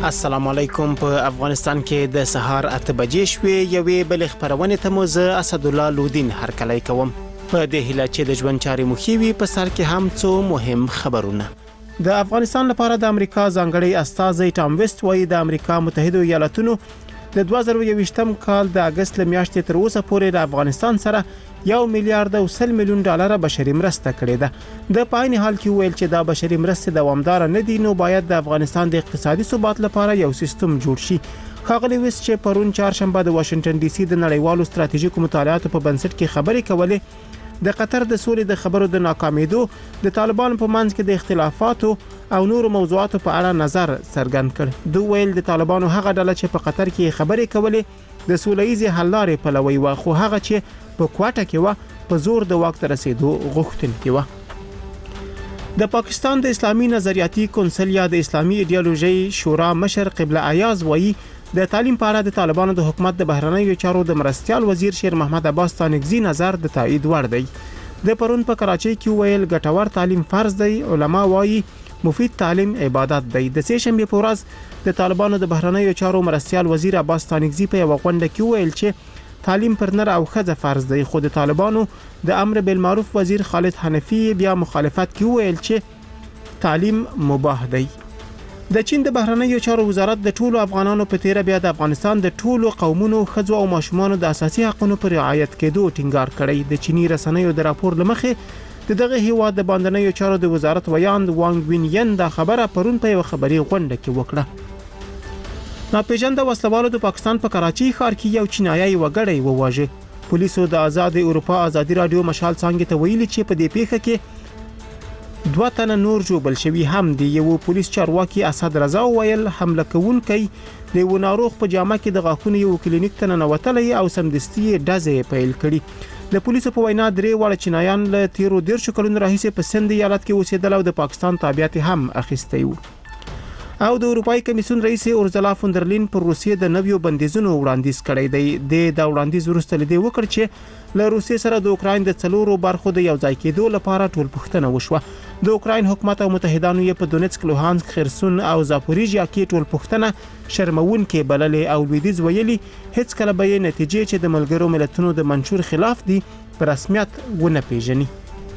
السلام علیکم. په افغانستان کې د سهار 8 بجې شوې یوې بل خبرونه ته مو زه اسد الله لودین هرکلی کوم. په دې هیله چې د ژوند چارې مخیوي په سر کې هم څو مهم خبرونه. د افغانستان لپاره د امریکا ځانګړی استازی ټام ویسټ وایي د امریکا متحده ایالاتونو د 2021م کال د اگست میاشتې تر اوسه پورې د افغانستان سره $1 میلیارډ او $100 میلیون بشري مرسته کړې ده. د پاین حال کې ویل چې دا بشري مرسته دوامدار نه دي، نو باید د افغانستان د اقتصادي ثبات لپاره یو سیستم جوړ شي. ښاغلی ویسټ چې پرون چهارشنبه د واشنگټن ډي سي د نړیوالو ستراتیژیکو مطالعاتو په بنسټ کې خبرې کولې، د قطر د سولې د خبرو د ناکامیدو، د طالبانو په منځ کې د اختلافاتو او نورو موضوعاتو په اړه نظر څرګند کړ. دوی ویل د طالبانو هغه ډله چې په قطر کې خبرې کولې د سولهییزې حل لارې پلوي و، خو هغه چې په کوټه کې و په زور د وخت رسیدو غوښتونکي و. د پاکستان د اسلامي نظریاتي کونسل یا د اسلامي ایدئولوژي شورا مشر قبله ایاز وایي د تعلیم په اړه د طالبانو د حکومت د بهرنیو چارو د مرستيال وزیر شیر محمد عباس تانکزی نظر د تایید وړ دی. د پرون په کراچۍ کې ویل ګټور تعلیم فرض دی. علما وایي مفید تعلیم عبادت دی. د سه شنبه په ورځ د طالبانو د بهرنیو چارو مرستيال وزیر عباس تانکزی په یو غونډه کې ویل چې تعلیم پر نر او ښځه فرض دی، خو د طالبانو د امر بالمعروف وزیر خالد حنفی بیا مخالفت کې ویل چې تعلیم مباح دی. د چین د بهرنیو چارو وزارت د ټولو افغانانو په تیر بیا د افغانستان د ټولو قومونو، ښځو او ماشومانو د اساسي حقوقو پر رعایت کېدو ټینګار کړی. د چینی رسنیو د راپور لمخې د دغه هیواد د باندنیو چارو د وزارت ویاند وانګ وین دا خبره پرون په یو خبري غونډه کې وکړه. ناپېژانده وسلوالو د پاکستان په کراچۍ ښار کې یو چینایي وګړی وواژه. پولیسو د آزاد اروپا ازادي رادیو مشال څنګه ته ویلي چې په دې پیښه کې 2 تنه نور جوړ شوي هم دي. یو پولیس چارواکي اسد رضا ویل حمله کوونکی د یو ناروغ په جامه کې د غاښونو یو کلینیک ته ننوتلی او سمدستي ډزې پیل کړي. د پولیسو په وینا 3 واړه چینایان له 13 کلونو راهیسې په سند ایالت کې اوسېدل او د پاکستان تابعیت هم اخیستی وو. او د اروپای کمیسیون رئیس اورزلا فوندرلین پر روسیې د نویو بندیزونو وړاندیز کړی دی. د وړاندیز وروسته لیدي وکړ چې له روسیې سره د اوکراین د 4 برخو د یو ځای کېدو لپاره ټول پوښتنه وشوه. د اوکراین حکومت او متحدانو یې په دونیتسک، لوهانسک، خرسون او زاپوریژیا کې ټول پوښتنه شرمونکې بللې او لویدیځ ویلي هیڅ کله به نتیجې چې د ملګرو ملتونو د منشور خلاف دي په رسمیت ونه پیژني.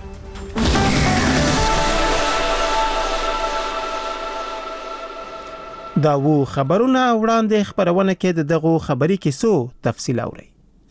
دا وو خبرونه وړاندې خبرونه کې د دغه خبري کیسو تفصیل اوري.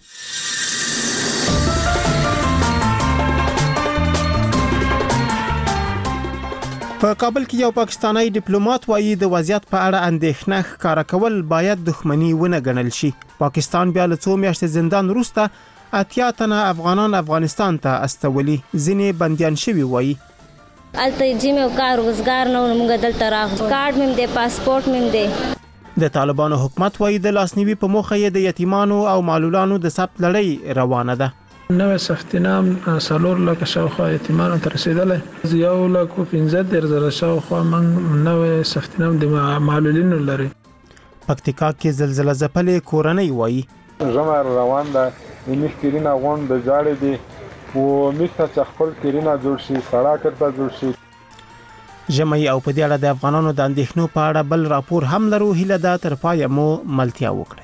په کابل کې یو پاکستانی ډیپلوماټ وایي د وضعیت په اړه اندېښنه ښکاره کول باید دښمنی ونه ګڼل شي. پاکستان بیا له 2 میاشتې زندان وروسته 80 تنه افغانان افغانستان ته استولي. ځینې بنديان شوي وایي الته جیمه کار روزګار نه موږ دلته راغلو، کارت مم دی، پاسپورت مم دی. د طالبانو حکومت وایي د لاسنیوي په موخه یې د یتیمانو او معلولانو د ثبت لړۍ روانه ده. نوې سفتنام 4 لک شاوخوا یتیمانو ته رسیدلې، 1,15,000 شاوخوا من نوې سفتنام د معلولینو لري. پکتیکا کې زلزلہ ځپلې کورنۍ وایي زموږ روان ده مې کیرینا غون د جاړې دي و میسته چې خپل کیرینا جوړ شي، سړک ته جوړ شي. جمعي او په دې اړه د افغانانو د اندېښنو په اړه بل راپور هم لرو. هیله ده تر پایه مو ملتیا وکړي.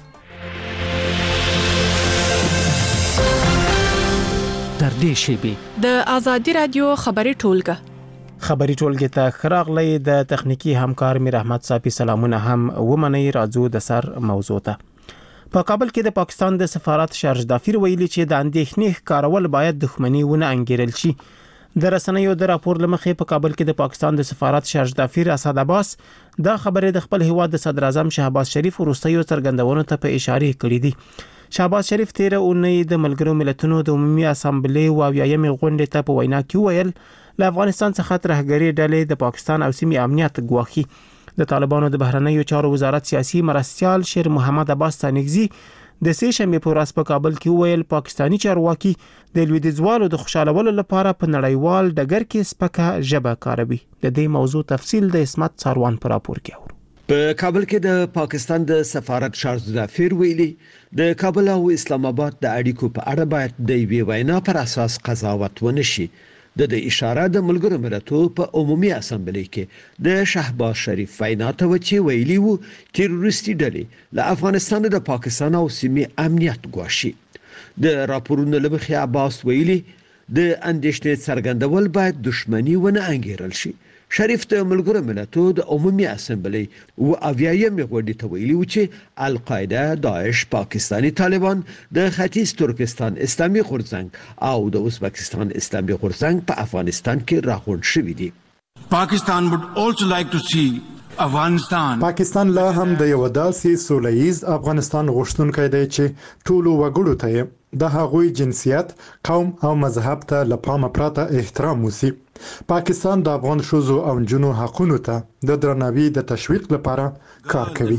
تر دې شیبې د ازادي رادیو خبري ټولګه ته خراغلی د تخنیکی همکار میر احمد صافي سلامونه هم ومني. راځو د سر موضوع ته. په کابل کې د پاکستان د سفارت شارج دافیر ویلي چې د اندېښنې ښکارول باید دښمنی ونه انګیرل شي. د رسنیو د راپور لمخې په کابل کې د پاکستان د سفارت شارج دافیر اسد عباس دا خبره د خپل هیواد د صدر اعظم شهباز شریف وروستیو څرګندونو ته په اشاره کړې دي. شهباز شریف 13 اونۍ د ملګرو ملتونو د عمومي اسامبلې او 20مې غونډې ته په وینا کې ویل له افغانستان څخه ترهګری ډلې د پاکستان او سیمې امنیت ګواښي. د طالبانو د بهرنیو چارو وزارت سیاسي مرستيال شیر محمد عباس تانکزی د سه شنبه په ورځ په کابل کې ویل پاکستانی چارواکي د لویدیځوالو د خوشالولو لپاره په نړیوال ډګر کې سپکه ژبه کاروي. د دې موضوع تفصیل د اسمت څاروان پر راپور کې اورو. په کابل کې د پاکستان د سفارت شارج دافیر ویلي د کابل او اسلام آباد د اړیکو په اړه باید د وینا پر اساس قضاوت ونشي. د اشاره د ملګرو ملتونو په عمومي اسامبلې کې د شهباز شریف وینا ته چې ویلي وو تروریستي ډلې له افغانستان د پاکستان او سیمې امنیت ګواښي. د راپورونو لمخې عباس ویلي د اندېښنې څرګندول باید دښمني ونه انګیرل شي. شریف د ملګرو ملتونو د عمومي اسامبلې او اویایم غونډې ته ویلي و چې القاعده، داعش، پاکستانی طالبان، د ختیځ ترکستان اسلامي غورځنګ او د ازبکستان اسلامي غورځنګ په افغانستان کې راغونډ شوي دي. Pakistan would also like to see پاکستان لا هم د یو داسې سولهییز افغانستان غوښتونکی دی چې ټولو وګړو ته د هغوی جنسیت، قوم او مذهب ته له پامه پرته احترام وسی. پاکستان د افغان ښځو او نجونو حقونو ته د درناوي د تشویق لپاره کار کوي.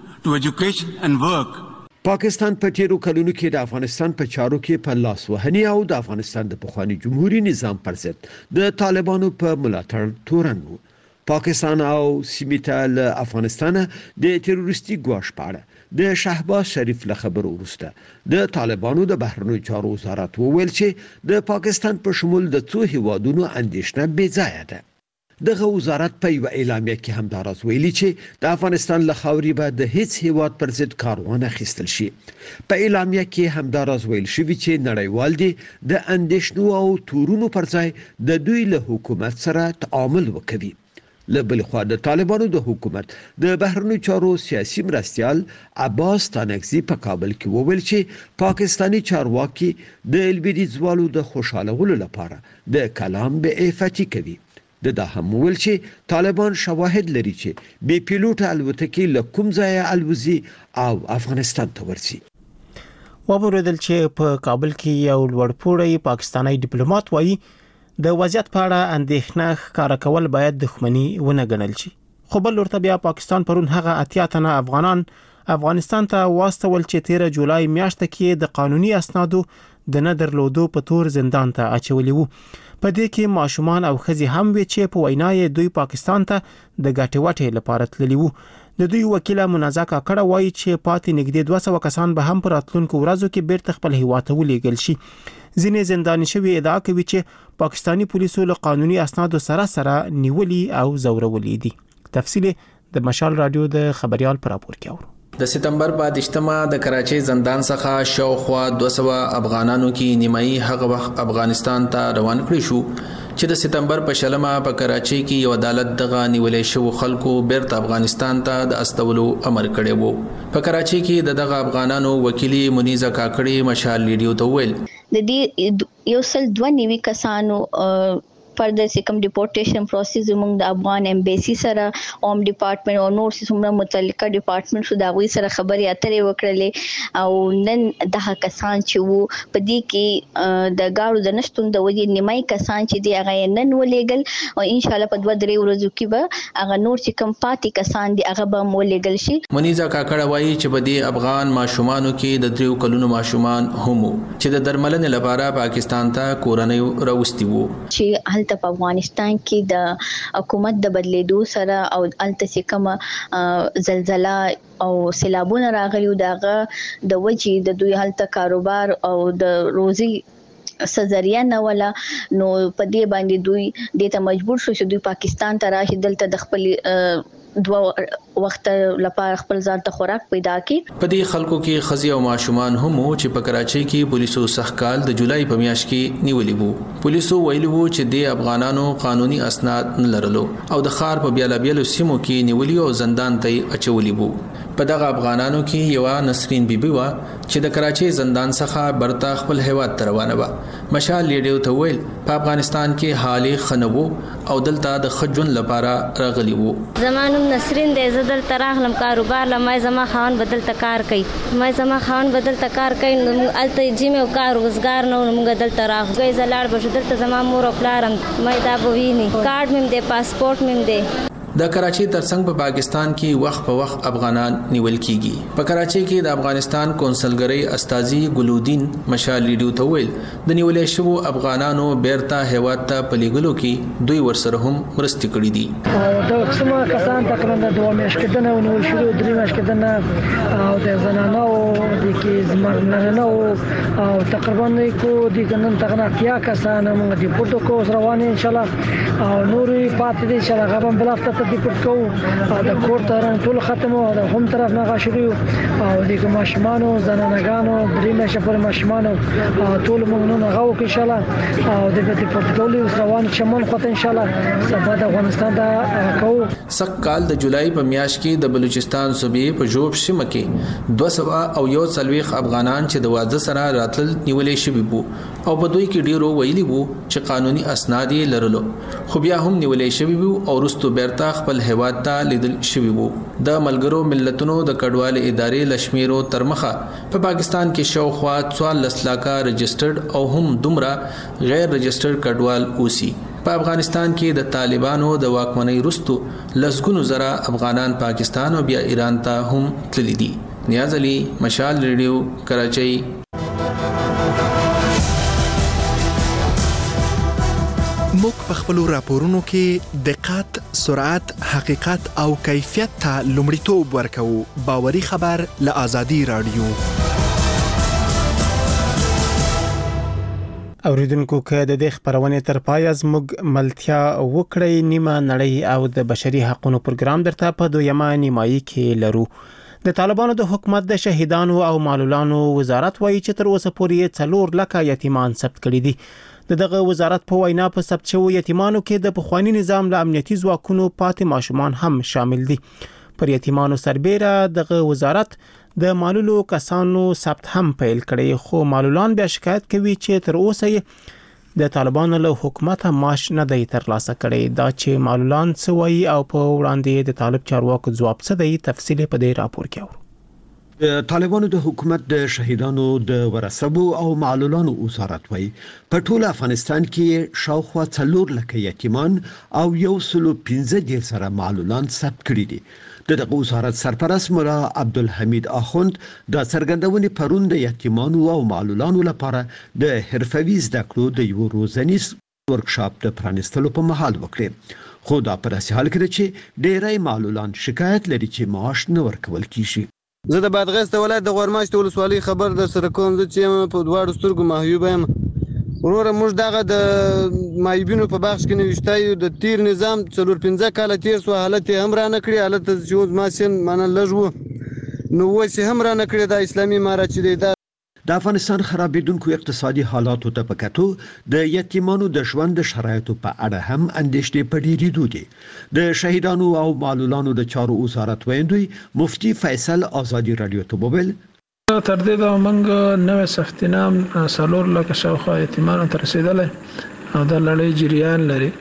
پاکستان په تیرو کلونو کې د افغانستان په چارو کې په لاس وهنې او د افغانستان د پخواني جمهوریت نظام پر ضد د طالبانو په ملاتړ تورن وو. پاکستان او سیمې ته له افغانستان د تروریستي ګواښ په اړه د شهباز شریف له خبرو وروسته د طالبانو د بهرنیو چارو وزارت وویل چې د پاکستان په شمول د څو هیوادونو اندېښنه بې ځایه ده. دغه وزارت په یو اعلامیه کې هم دا راز ویلي چې د افغانستان له خاورې به د هیڅ هیواد پر ضد کار ونه اخیستل شي. په اعلامیه کې هم دا راز ویل شوی چې نړیوال دي د اندېښنو او تورونو پر ځای د دوی له حکومت سره تعامل وکړي. له بل خوا د طالبانو د حکومت د بهرنیو چارو سیاسي مرستیال عباس تانکزي په کابل کې وویل چې پاکستانی چارواکي د البدیزوالو د خوشالولو لپاره د کلام به عفتی کوي. دا هم ویل چې طالبان شواهد لري چې بې پیلوټه الوتکې له کوم ځای الوزي او افغانستان ته ورسي. وبوردل چې په کابل کې یو لوړپوړی پاکستانی ډیپلوماټ وایي د وضعیت په اړه اندېښنه ښکاره کول باید دښمنی ونه ګڼل شي. خو بل ورته بیا پاکستان پرون هغه 80 تنه افغانان افغانستان ته واستول چې 13 جولای میاشت کې د قانوني اسنادو د نه درلودو په تور زندان ته اچولي وو. په دې کې ماشومان او ښځې هم وي چې په وینا یې دوی پاکستان ته د ګټې وټې لپاره تللي وو. د دوی وکیل منازع کاکړه وایي چې پاتې نږدې 200 کسان به هم پر راتلونکو ورځو کې بیرته خپل هیواد ته ولېږل شي. ځینې زنداني شوي ادعا کوي چې پاکستانی پولیسو له قانوني اسنادو سره نیولي او زورولي دي. تفصیل د مشال رادیو د خبريال پر راپور کې اورو. د سپتمبر په 18 د کراچۍ زندان څخه شاوخوا 200 افغانانو کې نیمایي هغه وخت افغانستان ته روان کړی شو چې د سپتمبر په شلمه په کراچۍ کې یو عدالت دغه نیولې شو خلکو بیرته افغانستان ته د استولو امر کړی وو. په کراچۍ کې دغه افغانانو وکیلی منیزه کاکړي مشال لیډیو ته ویل د دې یو سل 92 کسانو پر د سکم ډیپورټیشن پروسس زموږ د افغان ایمبیسي سره اوم ډپارټمنټ او نور څومره متعلقه ډپارټمنټ شو دا غوي سره خبرې اترې وکړلې او نن دغه کسان چې وو په دې کې د گاړو د نشټون د وجې نیمای کسان چې دی هغه نن ولېګل او ان شاء الله په 2-3 ورځو کې به هغه نور چې کم پاتې کسان دی هغه به ولېګل شي. منیزه کاکړه وایي چې په دې افغان ماشومانو کې د 3 کلونو ماشومان هم چې د درملنې لپاره پاکستان ته کورنۍ راوستي وو چې په افغانستان کې د حکومت د بدلیدو سره او الته کومه زلزلہ او سیلابونه راغلي دغه د وجې د دوی هلته کاروبار او د روزي سزریه نه ولا نو په دې باندې دوی د ته مجبور شو چې دوی پاکستان ته راشي دلته د خپل 2 وخت لپاره خپل ځان ته خوراک پیدا کړي. په دې خلکو کې خزي او ماشومان هم چې په کراچۍ کې پولیسو سخکال د جولای په میاشت کې نیولې وو. پولیسو ویلي وو چې د افغانانو قانوني اسناد نه لرلو او د خار په بیلابیلو سیمو کې نیولې او زندان ته اچولې وو. په دغه افغانانو کې یو نسرین بیبي وا چې د کراچۍ زندان څخه برتا خپل هیواد ته روانه و. مشال لیډیو ته ویل په افغانستان کې حالي خنوو او دلته د خجون لپاره راغلی وو. زمانم نسرین دې زدل تراغلم کاروبار لمای زما خان بدل تکار کوي مې زما خان بدل تکار کوي نو الته جیمه کار روزګار نو موږ دل تراغ غي زلاړ بشدل ته زما مور او پلارم مې دا بوینی کارت مې دې پاسپورت مې دې د کراچي ترڅنګ په پاکستان کې وخت په وخت افغانان نیول کیږي. په کراچي کې د افغانستان کونسلګری استاذي ګلودین مشال ریډیو ته ویل د نیولې شوو افغانانو بیرته هیواد ته پلیګلو کې دوی ورسره هم مرستې کړې دي. دا څومره کسان تقریبا 2 میاشتې کېدنه او نیول شوي 3 میاشتې کېدنه او د زنانو د کې زمرنانو او تقریبا کو د ګنن تغنا کیا کسان موږ د پورتو کو روان ان شاء الله او نوري پاتې دي چې هغه هم بل هفته ته پټ کو د کور تران ټول ختمو او هم طرف نه غاشري او د ماشمانو زنانګانو درې مشه پر ماشمانو ټول موږ نه غو ان شاء الله او د پټ روان شمال خو ان شاء الله سبا د افغانستان دا کو سق کال د جولای په میاشت کې د بلوچستان صوبې په جوب سیمه کې 241 افغانان چې د واده سره راتل نیولې شوي وو او په دوی کې ډیرو ویلي وو چې قانوني اسناد یې لرلو خو بیا هم نیولې شوي وو او وروسته بیرته خپل هیواد ته لیدل شوي وو. د ملګرو ملتونو د کډوال ادارې لشمیرو ترمخه په پاکستان کې شاوخوا 44 لاکه رجسټرډ او هم دومره غیر رجسټرډ کډوال اوسي. په افغانستان کې د طالبانو د واکمنۍ وروسته لسګونو زره افغانان پاکستان او بیا ایران ته هم تللي دي. نیاز علي، مشال ریډیو، کراچۍ. موږ په خپل راپورونو کې دقت، سرعت، حقیقت او کیفیت ته لومړیتوب ورکوو. باوري خبر له آزادي رادیو. اوریدونکو که د دې خبرونه تر پای از موږ ملتیا وکړی نیمه نړۍ او د بشري حقوقو پروګرام درته په دویمه نیمایي کې لرو. د طالبانو د حکومت د شهیدانو او معلولانو وزارت وایي چې تر اوسه پورې 4 لکه یتیمان ثبت کړي دي. دغه وزارت په وینا په ثبت شوو یتیمانو کې د پخوانی نظام له امنیتي ځواکونو پاتې ماشومان هم شامل دي. پر یتیمانو سربېره دغه وزارت د معلولو کسانو ثبت هم پیل کړي خو معلولان بیا شکایت کوي چې تر اوسه د طالبانو له حکومت معاش نه دی ترلاسه کړي. دا چې معلولان څه وایي او په وړاندې د طالب چارواکو ځواب څه دی تفصیل په دې راپور کې اورو. د طالبانو د حکومت د شهیدانو د ورثبو او معلولانو وزارت وایي په ټول افغانستان کې شاوخوا 4 لکه یتیمان او 115 سره معلولان ثبت کړي دي. دغه وزارت سرپرست مولا عبدالحمید اخوند د څرګندونې پرون د یتیمانو او معلولانو لپاره د حرفوي زده کړو د یو روزنیز ورکشاپ د پرانستلو په مهال وکړي. خو دا په داسې حال کې چې ډېری معلولان شکایت لري چې معاش نه ورکول کیږي. زه د بادغیس د ولایت د غورماشت ولسوالۍ خبر در سره کوم چې په دواړو سترګو محیوب یم. وروره موږ دغه د مایبینو په بخش کې نوښتایو د تیر نظام 4-5 کال تیر سو حالت هم را نه کړی حالت چې ما سین معنی لږ نو وڅ هم را نه کړی د اسلامي امارات چې د افغانستان خرابېدونکو اقتصادي حالاتو ته پکاتو د یتیمانو د ژوند شرایطو په اړه هم اندېښنې پدېدې دي. د شهیدانو او معلولانو د چارو وزارت ویندوی مفتی فیصل آزادي رادیو ته وویل تر دې دا موږ نوې سفتینام 4 لکه شاوخوا یتیمانو ته رسیدلې او د لړۍ جریان لري.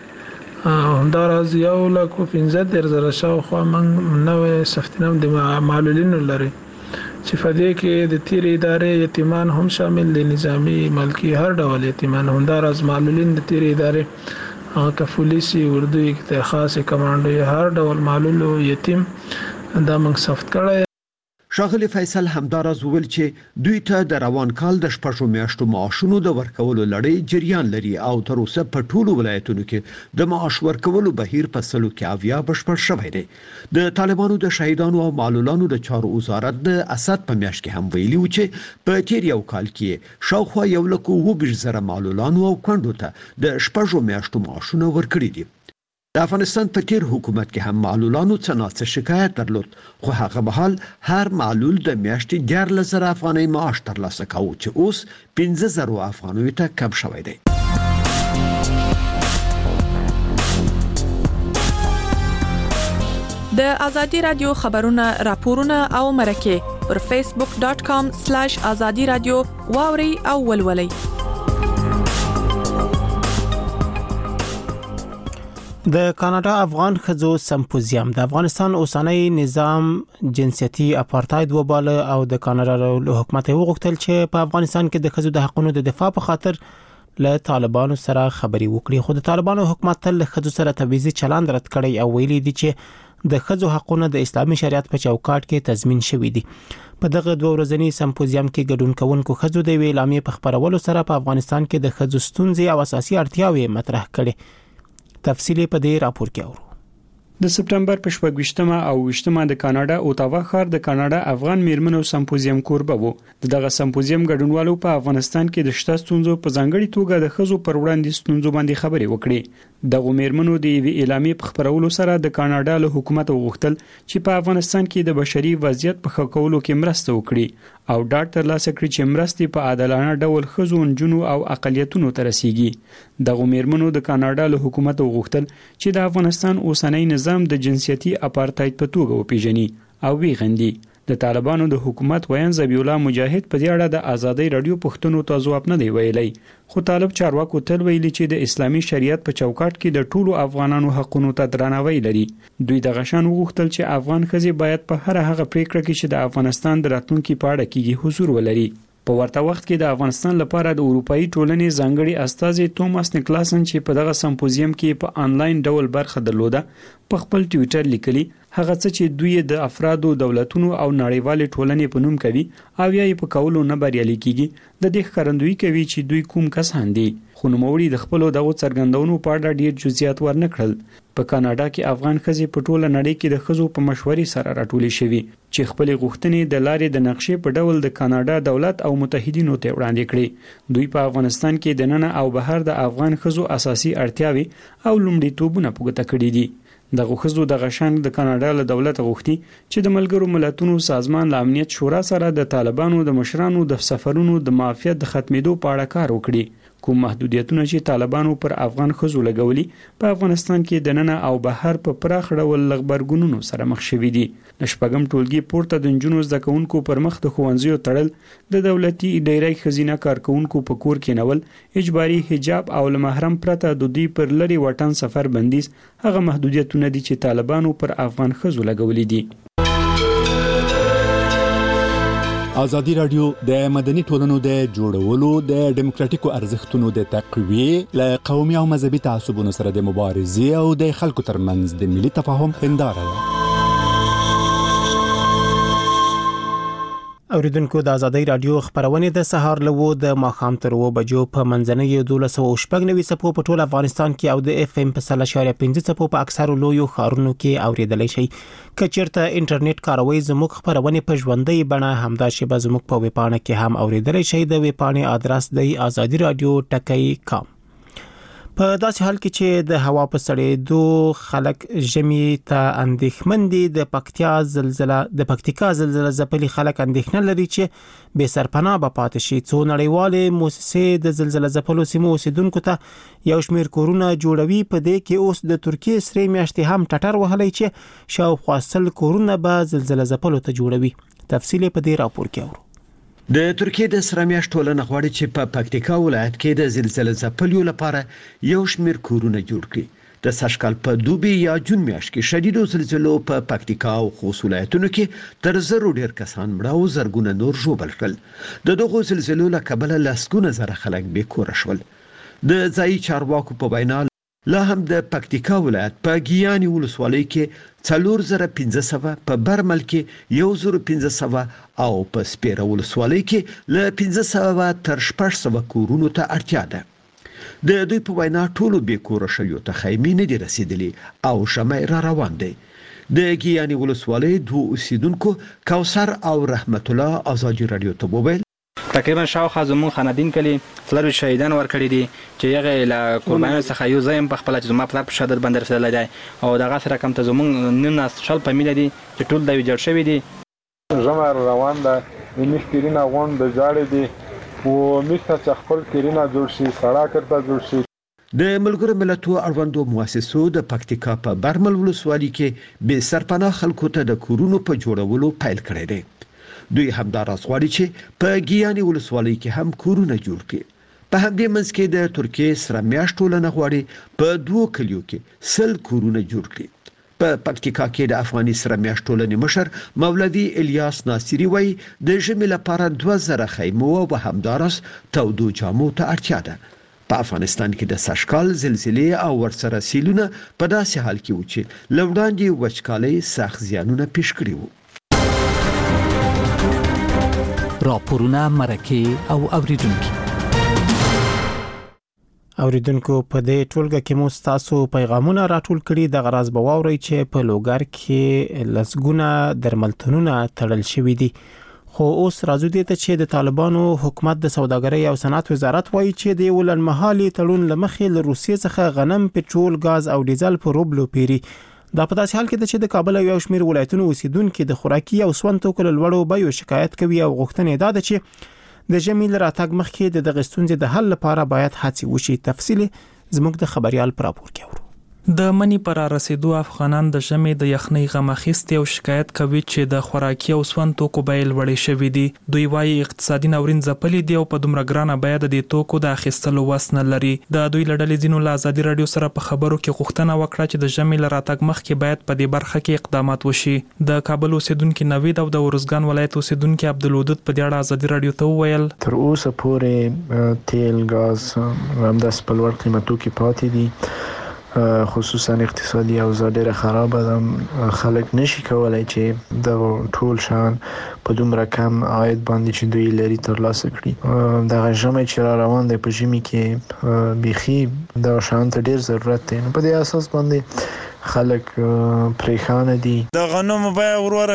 همداراز 1,15,000 شاوخوا موږ نوې سفتینام د معلولینو لري چې فدې کې د تیر ادارې یتیمان هم شامل دي، نظامی ملکی هر ډول یتیمان. همداراز معلولین د تیر ادارې که پولیسي اردو کې خاصه کمانډو هر ډول معلول یتیم دا موږ ثبت کړی. شاغلی فیصل همداراز ویل چې دوی ته د روان کال د 6 میاشتو معاشونو د ورکولو لړۍ جریان لري او تر اوسه په ټولو ولایتونو کې د معاش ورکولو بهیر په سلو کې اویا بشپړ شوی دی. د طالبانو د شهیدانو او معلولانو د چارو وزارت د اسد په میاشت کې هم ویلي و چې په تیر یو کال کې شاوخوا 1,20,000 معلولانو او کندو ته د 6 میاشتو معاشونه ورکړي دي. د افغانستان په تیر حکومت کې هم معلولانو څه شکایت درلود خو هغه به حال هر معلول د میاشتې 14,000 افغانۍ معاش ترلاسه کاوه چې اوس 15,000 افغانۍ ته کم شوی دی. د آزادي رادیو خبرونه، راپورونه او مرکه پر facebook.com/azadi radio واوري او ولولي. د کاناډا افغان ښځو سمپوزیم د افغانستان اوسنۍ نظام جنسیتي اپارټاید وباله او د کاناډا له حکومت وغوښتل چې په افغانستان کې د ښځو د حقوقو د دفاع په خاطر له طالبانو سره خبري وکړي. خو د طالبانو حکومت تل له خځو سره تبعیضي چلند رد کړی او ویلي دي چې د خځو حقوقونه د اسلامي شریعت په چوکاټ کې تضمین شوي دي. په دغه 2 ورځنی سمپوزیم کې ګډون کوونکو خځو د اعلامیې په خبرولو سره په افغانستان کې د خځو ستونزې او اساسي اړتیاوې مطرح کړي. تفصیل په دې راپور کې اورو. د سپټمبر په 28 او 28 د کاناډا اوټاوا ښار د کاناډا افغان میرمنو سمپوزیم کوربه وو. دغه سمپوزیم ګډونوالو په افغانستان کې د شته ستونزو په ځانګړي توګه د خځو پر وړاندې ستونزو باندې خبرې وکړي. دغه میرمنو د اعلامیې په خبرولو سره د کاناډا له حکومت وغوښتل چې په افغانستان کې د بشري وضعیت په ښه کولو کې مرسته وکړي او ډاډ ترلاسه کړي چې مرستې په عادلانه ډول خځو، نجونو او اقلیتونو ته رسیږي. دغه میرمنو د کاناډا له حکومت وغوښتل چې د افغانستان اوسنۍ نظام د جنسیتي اپارټاید په توګه وپیژني او ویغندي. د طالبانو د حکومت ویان زبی الله مجاهد په دې اړه د آزادۍ رادیو پښتنو ته ځواب نه دی ویلی. خو طالب چارواکو تل ویلي چې د اسلامي شریعت په چوکاټ کې د ټولو افغانانو حقوقو ته درناوی لري. دوی د غشان وغوښتل چې افغان ښځې باید په هر هغه پریکړه کې چې د افغانستان د راتلونکي په اړه کېږي حضور ولري. په ورته وخت کې د افغانستان لپاره د اروپאי ټولنې ځانګړي استازي توماس نیکلاسن چې په دغه سمپوزیم کې په انلاین ډول برخه درلوده په خپل ټوئیټر لیکلي هغه څه چې دوی د افرادو، دولتونو او نړیوال ټولنې په نوم کوي او یا یې په کولو نه بریالي کیږي د دې ښکارندویي کوي چې دوی کوم کسان دي. خو نوموړي د خپل دغه څرګندونو په اړه ډیر جزئیات ورنکړل. په کاناډا کې افغان ښځې په ټوله نړۍ کې د ښځو په مشورې سره راټولې شوي چې خپل غوښتنې د لارې د نقشې په ډول د کاناډا دولت او متحدینو ته وړاندې کړي. دوی په افغانستان کې د نن او بهر د افغان ښځو اساسي اړتیاوې او لومړیتوبونه په ګوته کړي دي. دغه ښځو د غشان د کاناډا له دولت غوښتي چې د ملګرو ملتونو سازمان له امنیت شورا سره د طالبانو د مشرانو د سفرونو د معافیت د ختمېدو په اړه کار وکړي. کوم محدودیتونه چې طالبانو پر افغان ښځو لګولي په افغانستان کې د نن او بهر په پراخ ډول لغبرګونونو سره مخ شوي دي. د شپږم ټولګي پورته د نجونو زده کوونکو پر مخ د ښوونځیو تړل، د دولتي ډیری ښځینه کارکونکو په کور کې نول، اجباري حجاب او له محرم پرته د دوی پر لري وطن سفر بندیز هغه محدودیتونه دي چې طالبانو پر افغان ښځو لګولي دي. ازادي رادیو د مدني ټولنو د جوړولو، د دیموکراتیکو ارزښتونو د تقویې، له قومي او مذهبي تعصبونو سره د مبارزې او د خلکو ترمنځ د ملي تفاهم هنداره ده. اوریدونکو د ازادۍ رادیو خبرونه د سهار له د ماخام تر 2 بجو په منځنۍ 1290 صفو په ټول افغانستان کې او د اف ام په 3.5 صفو په اکثر لویو ښارونو کې اوریدلای شي. کچیرته انټرنیټ کاروي زموږ خبرونه په ژوندۍ بڼه همدا شی به زموږ په ویبپاڼه کې هم اوریدلای شي. د ویبپاڼې ادرس دی azadiradiotakai.com. په داسې حال کې چې د هوا په سړېدو خلک ژمي ته اندېښمن دي، د پکتیکا زلزلې ځپلي خلک اندېښنه لري چې بې سرپناه به پاتې شي. څو نړیوالې موسسې د زلزلې ځپلو سیمو اوسیدونکو ته یو شمېر کورونه جوړوي. په دې کې اوس د ترکیې سرې میاشتې هم ټټر وهلی چې شاوخوا 100 کورونه به زلزلې ځپلو ته جوړوي. تفصیل په دې راپور کې اورو. د ترکیې د سره میاشت ټولنه غواړي چې په پکتیکا ولایت کې د زلزلې ځپلو لپاره یو شمېر کورونه جوړ کړي. د سږکال په دوبي یا جون میاشت کې شدیدو زلزلو په پکتیکا او خوست ولایتونو کې تر 100 ډیر کسان مړه او زرګونه نور ژوبل کړل. د دغو زلزلو له کبله لسګونه زره خلک بې کوره شول. د ځایي چارواکو په وینا لا هم د پکتیکا ولایت په ګیانی ولسوالۍ کې 4500، په برمل کې 1500 او په سپیره ولسوالۍ کې له 500 تر 600 کورونو ته اړتیا ده. د دوی په وینا ټولو بې کوره شویو ته خیمې نه دي رسیدلي او شمع را روان دی. د ګیانی ولسوالۍ 2 اوسیدونکو کوثر او رحمت الله ازادي رادیو ته وویل تقریبا شاوخوا زمون خاندین کلی فلر شهیدان ورکړي دي چې هغه له قربانیانو څخه یو ځایم په خپل چې زما پلار په شهادت باندې رسېدلی دی او دغه سره کم ته زمون نن شل فامیل دي چې ټول د ویجاړ شوي دي. ژمه روان ده، میش کیرینا غون د جاړې دي او میسته چې خپل کیرینا جوړ شي، سړا کرتا جوړ شي. د ملګرو ملتونو اړوندو مؤسسو د پکتیکا په برمل ولسوالۍ کې بې سرپناه خلکو ته د کورونو په جوړولو پیل کړی دی. دوی همداراز غواړي چې په ګیانی ولسوالۍ کې هم کورونه جوړ کړي. په همدې منځ کې د ترکیې سره میاشت ټولنه غواړي په 2 کلیو کې 100 کورونه جوړ کړي. په پکتیکا کې د افغاني سره میاشت ټولنې مشر مولوي الیاس ناصری وایي د ژمي لپاره 2000 خیمو او همداراز تودو جامو ته اړتیا ده. په افغانستان کې د سشکال زلزلې او ورسره سیلونه په داسې حال کې و چې لوړاندې وچکالۍ سخت زیانونه پیښ کړي وو. راپورونه مرکه او اوریدونکو په دې ټولګه کې مو تاسو پیغامونه راټول کړي د غراض بواوري چې په لوګر کې لسګونه درملتونونه تړل شوې دي. خو اوس راځو دې ته چې د طالبانو حکومت د سوداګرۍ او صنعت وزارت وایي چې د ولنمحالي تړون لمخې له روسیې څخه غنم، پټرول، غاز او ډیزل په روبلو پیري. دا په داسې حال کې چې د کابل او شمیر ولایتونو اوسیدونکو د خوراکي او سون توکو لوړو بیو شکایت کوي او غوښتنې ده چې د ژمي له راتګ مخکې د ستونزې د حل لپاره باید هڅې وشي. تفصیل زموږ د خبريال پر راپور کې اورو. د منی پر رسیدو افغانان د ژمي د یخنۍ غم اخیستي او شکایت کوي چې د خوراکي او سون توکو بیې لوړې شوې دي. دوی وايي اقتصادي ناورین ځپلې دي او په دومره ګرانه بیه د دې توکو د اخیستلو وس نه لري. د دوی لړلې ځینو له ازادي رادیو سره په خبرو کې غوښتنه وکړه چې د ژمي له راتګ مخکې باید په دې برخه کې اقدامات وشي. د کابل اوسیدونکو نوید او د ورزګان ولایت اوسیدونکو عبدالودود په دې اړه ازادي رادیو ته وویل تر اوسه پورې تیل، غاز همداس په لوړ قیمتو کې پاتې دي. خصوصا اقتصادي اوضاع ډیره خراب ده. خلک نشي کولای چې د ټول شان په دومره کم عاید باندې چې دوی لري ترلاسه کړي. د ژمي چې را روان دی په ژمي کې بيخي د شان ته ډیر ضرورت دی. په دې اساس باندې خلک پریخانه دي. د غنمو بیه وروره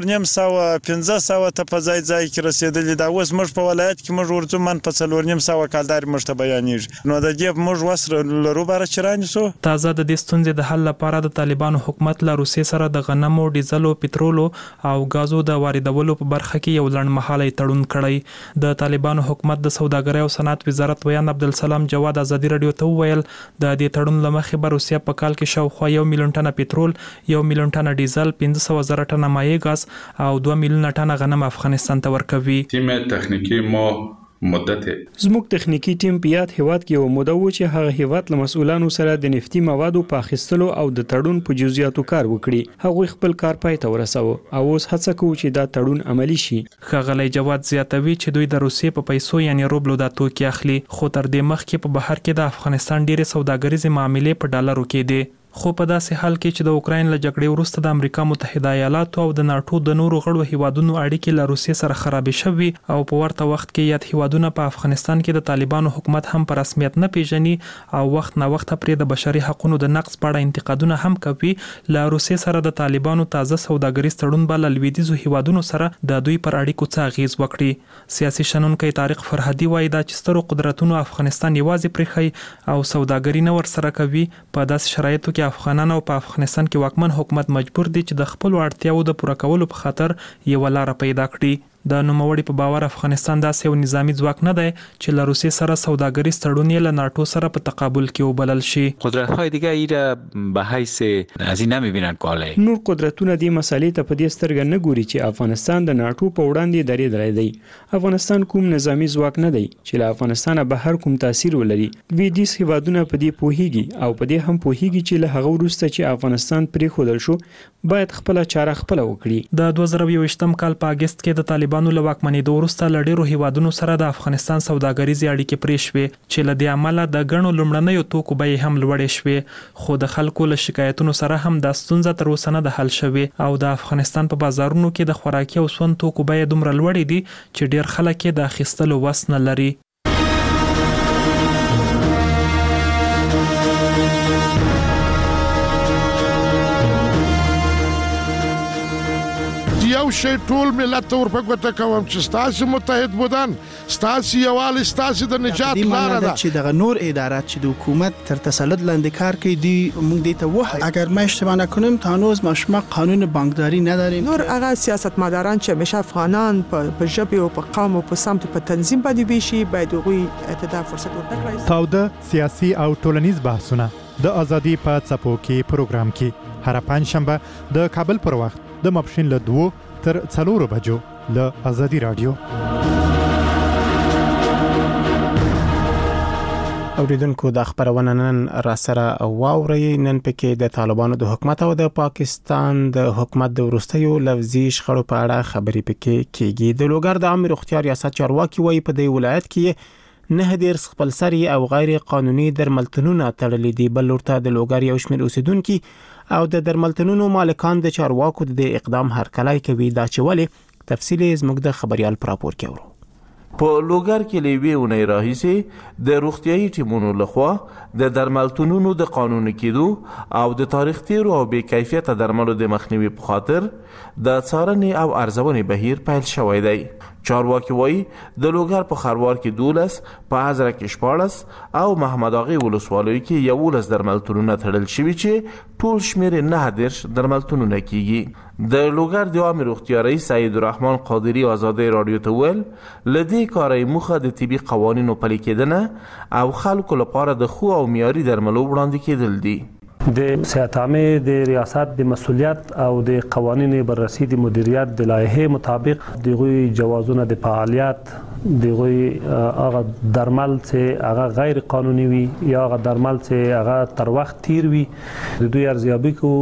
4,500 ته په ځای کې رسیدلې. دا اوس موږ په ولایت کې موږ ورته من په 4,500 کالدار موږ ته بیانېږي. نو د دې موږ وسره لرو بار چرانه سو. تازه د دې ستونزې د حل لپاره د طالبانو حکومت له روسیې سره د غنمو، ډیزلو، پټرولو او غازو د واردولو په برخه کې یو لړمحاله تړون کړی. د طالبانو حکومت د سوداګرۍ او صنعت وزارت ویان عبدالسلام جواد ازادي رادیو ته وویل د دې تړون لمخې به روسیه په کال کې شاوخوا 1 میلیون ټنه پټرول، 1 میلیون ټنه ډیزل، 500,000 ټنه مایع غاز او 2 میلیون ټنه غنم افغانستان ته ورکوي. تیم تخنیکی ما مدت زموږ تخنیکی ټیم په یاد هیواد کې یو موده و چې هغه هیواد له مسؤلانو سره د نفتي موادو په اخیستلو او د تړون په جزئیاتو کار وکړي. هغه خپل کار پای ته ورساوه او اوس هڅه کوي چې دا تړون عملی شي. ښاغلی جواد زیاتوي چې دوی د روسیې په پیسو یعنی روبلو د توکي اخلي، خو تر دې مخکې په بهر کې د افغانستان ډېرې سوداګریزې معاملې په ډالرو کې دي. خو په داسې حال کې چې د اوکراین له جګړې وروسته د امریکا متحده ایالاتو او د ناتو د نورو غړو هیوادونو اړیکې له روسیې سره خرابې شوي او په ورته وخت کې یاد هیوادونه په افغانستان کې د طالبانو حکومت هم په رسمیت نه پیژني او وخت نه وخت پرې د بشري حقوقو د نقض په اړه انتقادونه هم کوي. له روسیې سره د طالبانو تازه سوداګریز تړون به له لویدیځو هیوادونو سره د دوی پر اړیکو څه اغیز وکړي. سیاسي شنونکی طارق فرهادي وایي دا چې سترو قدرتونو افغانستان یوازې پرېښی او سوداګري نه ورسره کوي. په داسې شرایطو کې افغانان او په افغانستان کې واکمن حکومت مجبور دي چې د خپل اړتیاو د پوره کولو په خاطر یو لار پیدا کړي. د نوموړي په باور افغانستان داسې یو نظامی ځواک نه دی چې له روسیې سره سوداګریز تړون یې له ناتو سره په تقابل کې وبلل شي. قدرت‌های دیگه ایره به حیث از این نمی‌بینن کالای. نور قدرتونه دې مسالې ته په دې سترګه نه ګوري چې افغانستان د ناتو په وړاندې درېدلی دی. افغانستان کوم نظامی ځواک نه دی چې له افغانستان بهر کوم تاثیر ولري. ویدیس هیوادونه په دې پوهیږي او په دې هم پوهیږي چې له هغه وروسته چې افغانستان پرې خودل شو باید خپل چاره خپل وکړي. د 2021م کال په اگست کې د طالبانو له واکمنېدو وروسته له ډېرو هیوادونو سره د افغانستان سوداګریزې اړیکې پرې شوې چې له دې امله د ګڼو لومړنیو توکو بیې هم لوړې شوې. خو د خلکو له شکایتونو سره هم دا ستونزه تر اوسه نه ده حل شوې او د افغانستان په بازارونو کې د خوراکي او سون توکو بیې دومره لوړې دي چې ډېر خلک یې د اخیستلو وس نه لري. یو شی ټول ملت ته ورپکوته کوم چې ستاسو متحد بودن، ستاسو یووالی، ستاسو د نجات لاره ده. چې دغه نور ادارات چې د حکومت تر تسلط لاندې کار کوي دی موږ دې ته وایو اگر ما اشتباه نکنم تا هنوز ما قانون بانکداری نداریم. نور هغه سیاستمداران چې همیشه افغانان په ژبه او په قوم او په سمت په تنظیم باندې ویشي باید هغوی ته فرصت ورکړي. تاوده سیاسي او ټولنیز بحثونه د ازادي په څپو کې پروګرام کې هر پنځشنبه د کابل پر وخت د ماپښین له 2 تر 4 بجو له ازادي رادیو. اوریدونکو د خبرونه نن را سره واوري. نن پکې د طالبانو د حکومت او د پاکستان د حکومت د ورستیو لفظي شخړو په اړه خبرې پکې کیږي. د لوګر د عامه روغتیا ریاست چارواکي وایي په دې ولایت کې 19 خپلسري او غیر قانوني درملتونونه تړلي دي. بل ورته د لوګر یو شمېر اوسیدونکو او د درملتونونو مالکان د چارواکو د اقدام هرکلی کوي. دا چې ولې تفصیل زموږ د خبريال پراپور کې ورو. په لوګر کې لوي اونۍ راهیسې د روغتيایي ټیمونو لخوا د درملتونونو د قانوني کېدو او د تاریخ تیرو او بې کیفیته درملو د مخنیوي په خاطر د څارنې او ارزونې بهیر پیل شوی دی. چارواکي وایي د لوګر په خروار کې 12 په حضره کې 14 او محمد اغا ولسوالۍ کې 11 درملتونونه تړل شوي چې ټول شمېر 19 درملتونونه کیږي. د لوګر د عامه روغتیا رئیس سید الرحمن قادری آزادۍ رادیو ته ویل لدی کاري موخه د طبي قوانینو پلي کېدنه او خلکو لپاره د خو او معیاري درملو وړاندې کېدل دي. د صحت عامه د ریاست د مسؤلیت او د قوانینو بررسي د مدیریت د لایحه مطابق دغه جوازونه د فعالیت دغه هغه درمل چې هغه غیر قانوني وي یا هغه درمل چې هغه تر وخت تیر وي د دوی ارزیابي کو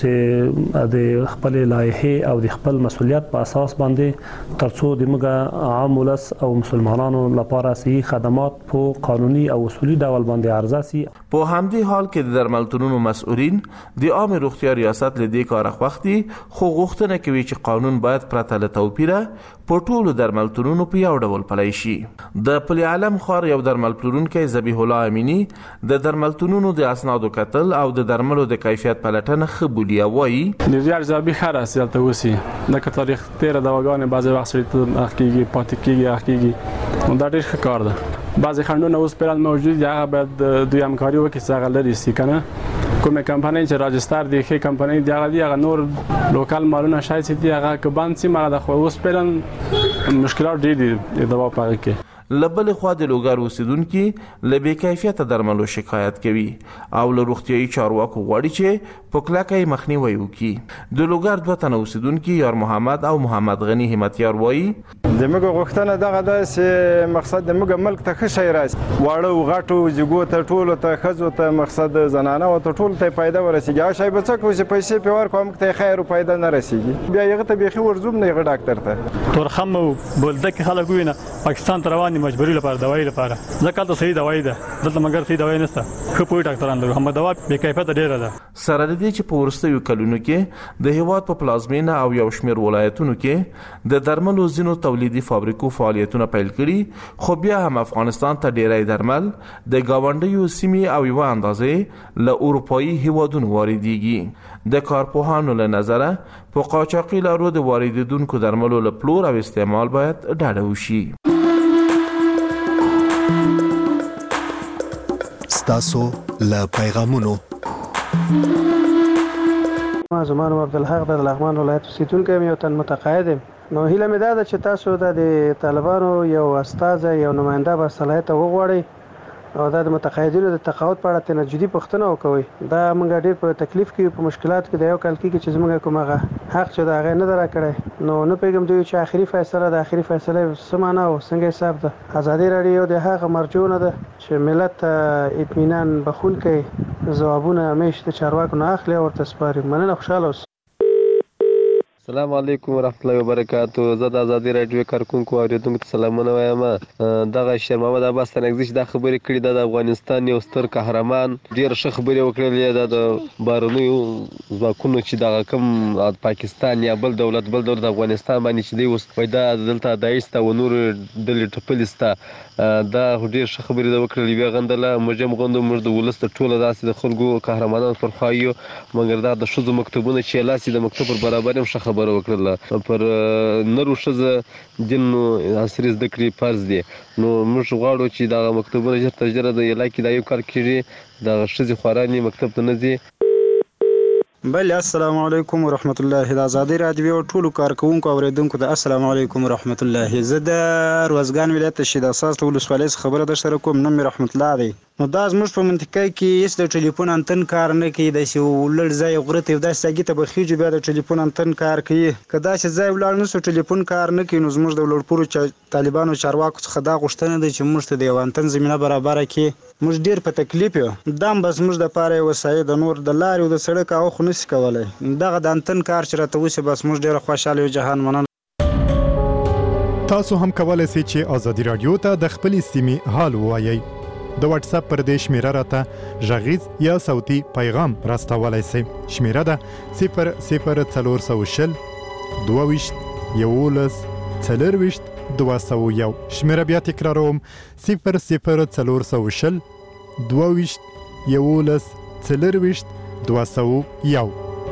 چې د خپل لایحه او د خپل مسؤلیت په اساس باندې ترڅو د موږ عام ولس او مسلمانانو لپاره صحیح خدمات په قانوني او اصولي ډول باندې ارزاسي. په همدې حال کې د درملتونونو مسؤلین د عامه روغتیا ریاست له دې کار خوختي خو غوښتنه کوي چې قانون باید پرته له توپیره په ټولو درملتونونو په یو ډول پلی شي. د پل علم خار یو درمل پلورونکی ذبیح الله امینی د درملتونونو د اسنادو کتل او د درملو د کیفیت پلټنه خبولي وایي د ارزیابي خره سیالته وسی د تاریخ 13 دواګانې بعضی وخت سره تحقیقي پاتکیږي دا ډېر ښه کار ده. بعضی خندونه اوس پران موجود دي هغه باید دوی همکاري وکړي چې هغه لري سي کنه کومه کمپنۍ چې راجستر دي ښه کمپنۍ دی هغه نور لوکال مالونه شاید دي هغه کبان سي مګر د خو اوس پران مشکلات ډېر دي د دوا پاره کې. لبل خو د لوګر اوسیدونکو له بې کیفیته درملو شکایت کوي او له روغتيایي چارواکو غواړي چې په کلکه مخنیوي وکړي. د لوګر دوه تنه اوسیدونکو یار محمد او محمد غنی همتیار وایي د موږ غوښتنه دغه ده چې مقصد د موږ ملک ته ښه شی راسي واړه او غټو زیګو ته ټولو ته ښځو ته مقصد زنانه او ته ټولو ته فایده ورسیږي. هغه شی به څه کوي چې پیسې په ورکوم ته خیر او فایده نه رسیږي بیا یغه ته بيخي ورزوم نه یغه ډاکټر ته تورخم بولده کې خلک وینه پاکستان ته روان مجبوري لپاره دوايي لپاره ځکه ته صحیح دوايي ده دلته مګر صحیح دوايي نشته خو په ډاکټرانو لرو هم دوا بې کیفیته ډیره ده. سره دې چې په ورستیو کلونو کې د هیواد په پلازمینه او یو شمېر ولایتونو کې د درملو زینو تولیدي فابریکو فعالیتونه پیل کړي خو بیا هم افغانستان ته ډیری درمل د گاونډیو سیمې او یو اندازې له اروپایي هیوادونو واردېږي. د کارپوهانو له نظره په قاچاقي لارو د واردېدونکو درملو له پلور او استعمال باید ډډه وشي. ستاسو له پیغامونو ما زمان عبدالحق د لغمان ولایت اوسیدونکی یم یو تن متقاعد یم. نو هیله مې دا ده چې تاسو د طالبانو یو استاد یو نماینده به صلاحیت وغواړئ او دا د متقاعدینو د تقاعد په اړه تنه جدي پوښتنه وکوي. دا موږ ډېر په تکلیف کې په مشکلات کې د یو کال کې چې زموږ کومه حق چې دا غي نه درکړي نو نه پیغام دوی چې اخري فیصله د اخري فیصله سمانه او څنګه حساب ده. ازادي رادیو د هغه مرجونه ده چې ملت اطمینان بخون کوي ځوابونه همیشه د چارواکو نه اخلي او ورته سپاري. مننه خوشاله اوسئ. السلام علیکم ورحمت الله وبرکاتہ. زه د ازادي رادیو کارکونکو اوریدونکو ته سلامونه وایم. دغه شیر محمد عباس تنګزي چې دا خبرې کړې ده د افغانستان یو ستر قهرمان ډېر ښه خبرې وکړلې د بارونیو ځواکونو چې دغه کوم پاکستان یا بل دولت د افغانستان باندې چې دی اوس پیدا دلته دایسته او نور دلې ټپلسته دا ډېر ښه خبرې وکړلې وی غندله موږ غوندو موږ د ولست ټوله داسې د خلکو قهرمانانو پر خوایو مګر دا د شذو مکتوبونه چې لاسي د مکتوب پر برابر هم ښه خبره وکړله پر نرو ښځه دین عصري زده کړې فرض دي. نو موږ غواړو چې دا مکتوبونه ژر تر ژره د علاقې دا یو کار کړي د ښځې خوارانې مکتب ته نه ځي. بل السلام علیکم ورحمت الله. د ازادي رادیو ټولو کارکونکو اوریدونکو ته السلام علیکم ورحمت الله. زه د روزګان ولایت شید اساس ولسوالۍ خبره در سره کوم. نوم رحمت الله دی. نو دا زموږ په منطقه کې هیڅ د ټلیفون انتن کار نه کوي. داسې ولړ ځای غره ته داسې ساګي ته بخیږي بیا د ټلیفون انتن کار کوي. که داسې ځای ولاړ نه سو ټلیفون کار نه کوي نو زموږ د لوړپوړو طالبانو چارواکو څخه دا غوښتنه ده چې موږ ته د یو انتن زمینه برابره کړي. موږ ډېر په تکلیف یو. دا هم بس موږ دپاره یو وسایل د نور د لارې او د سړک هغه خو نشي کولی. دغه د انتن کار چې راته وشي بس موږ ډېره خوشحاله یو. جهان مننه. تاسو هم کولای شئ چې ازادي رادیو ته د خپل سیمې حال ووایي. د واتس اپ پر دې شمیره راته غږیز یا صوتي پیغام راستولای شئ. شمیره ده 00420 22 11 40 201. شمیره بیا تکراروم 00420 22 11 40 201.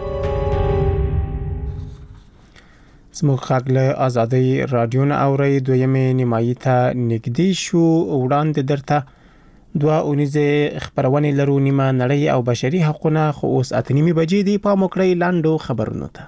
زموږ غږ له ازادي رادیو نه اوري. دویمه نیمایي ته نږدې شو. وړاندې درته دوه اونیزه خبرونه لرو، نیمه نړۍ او بشري حقوقونه. خو اوس اتنیمه بجې دی. په موکړی لاندو خبرونه ته.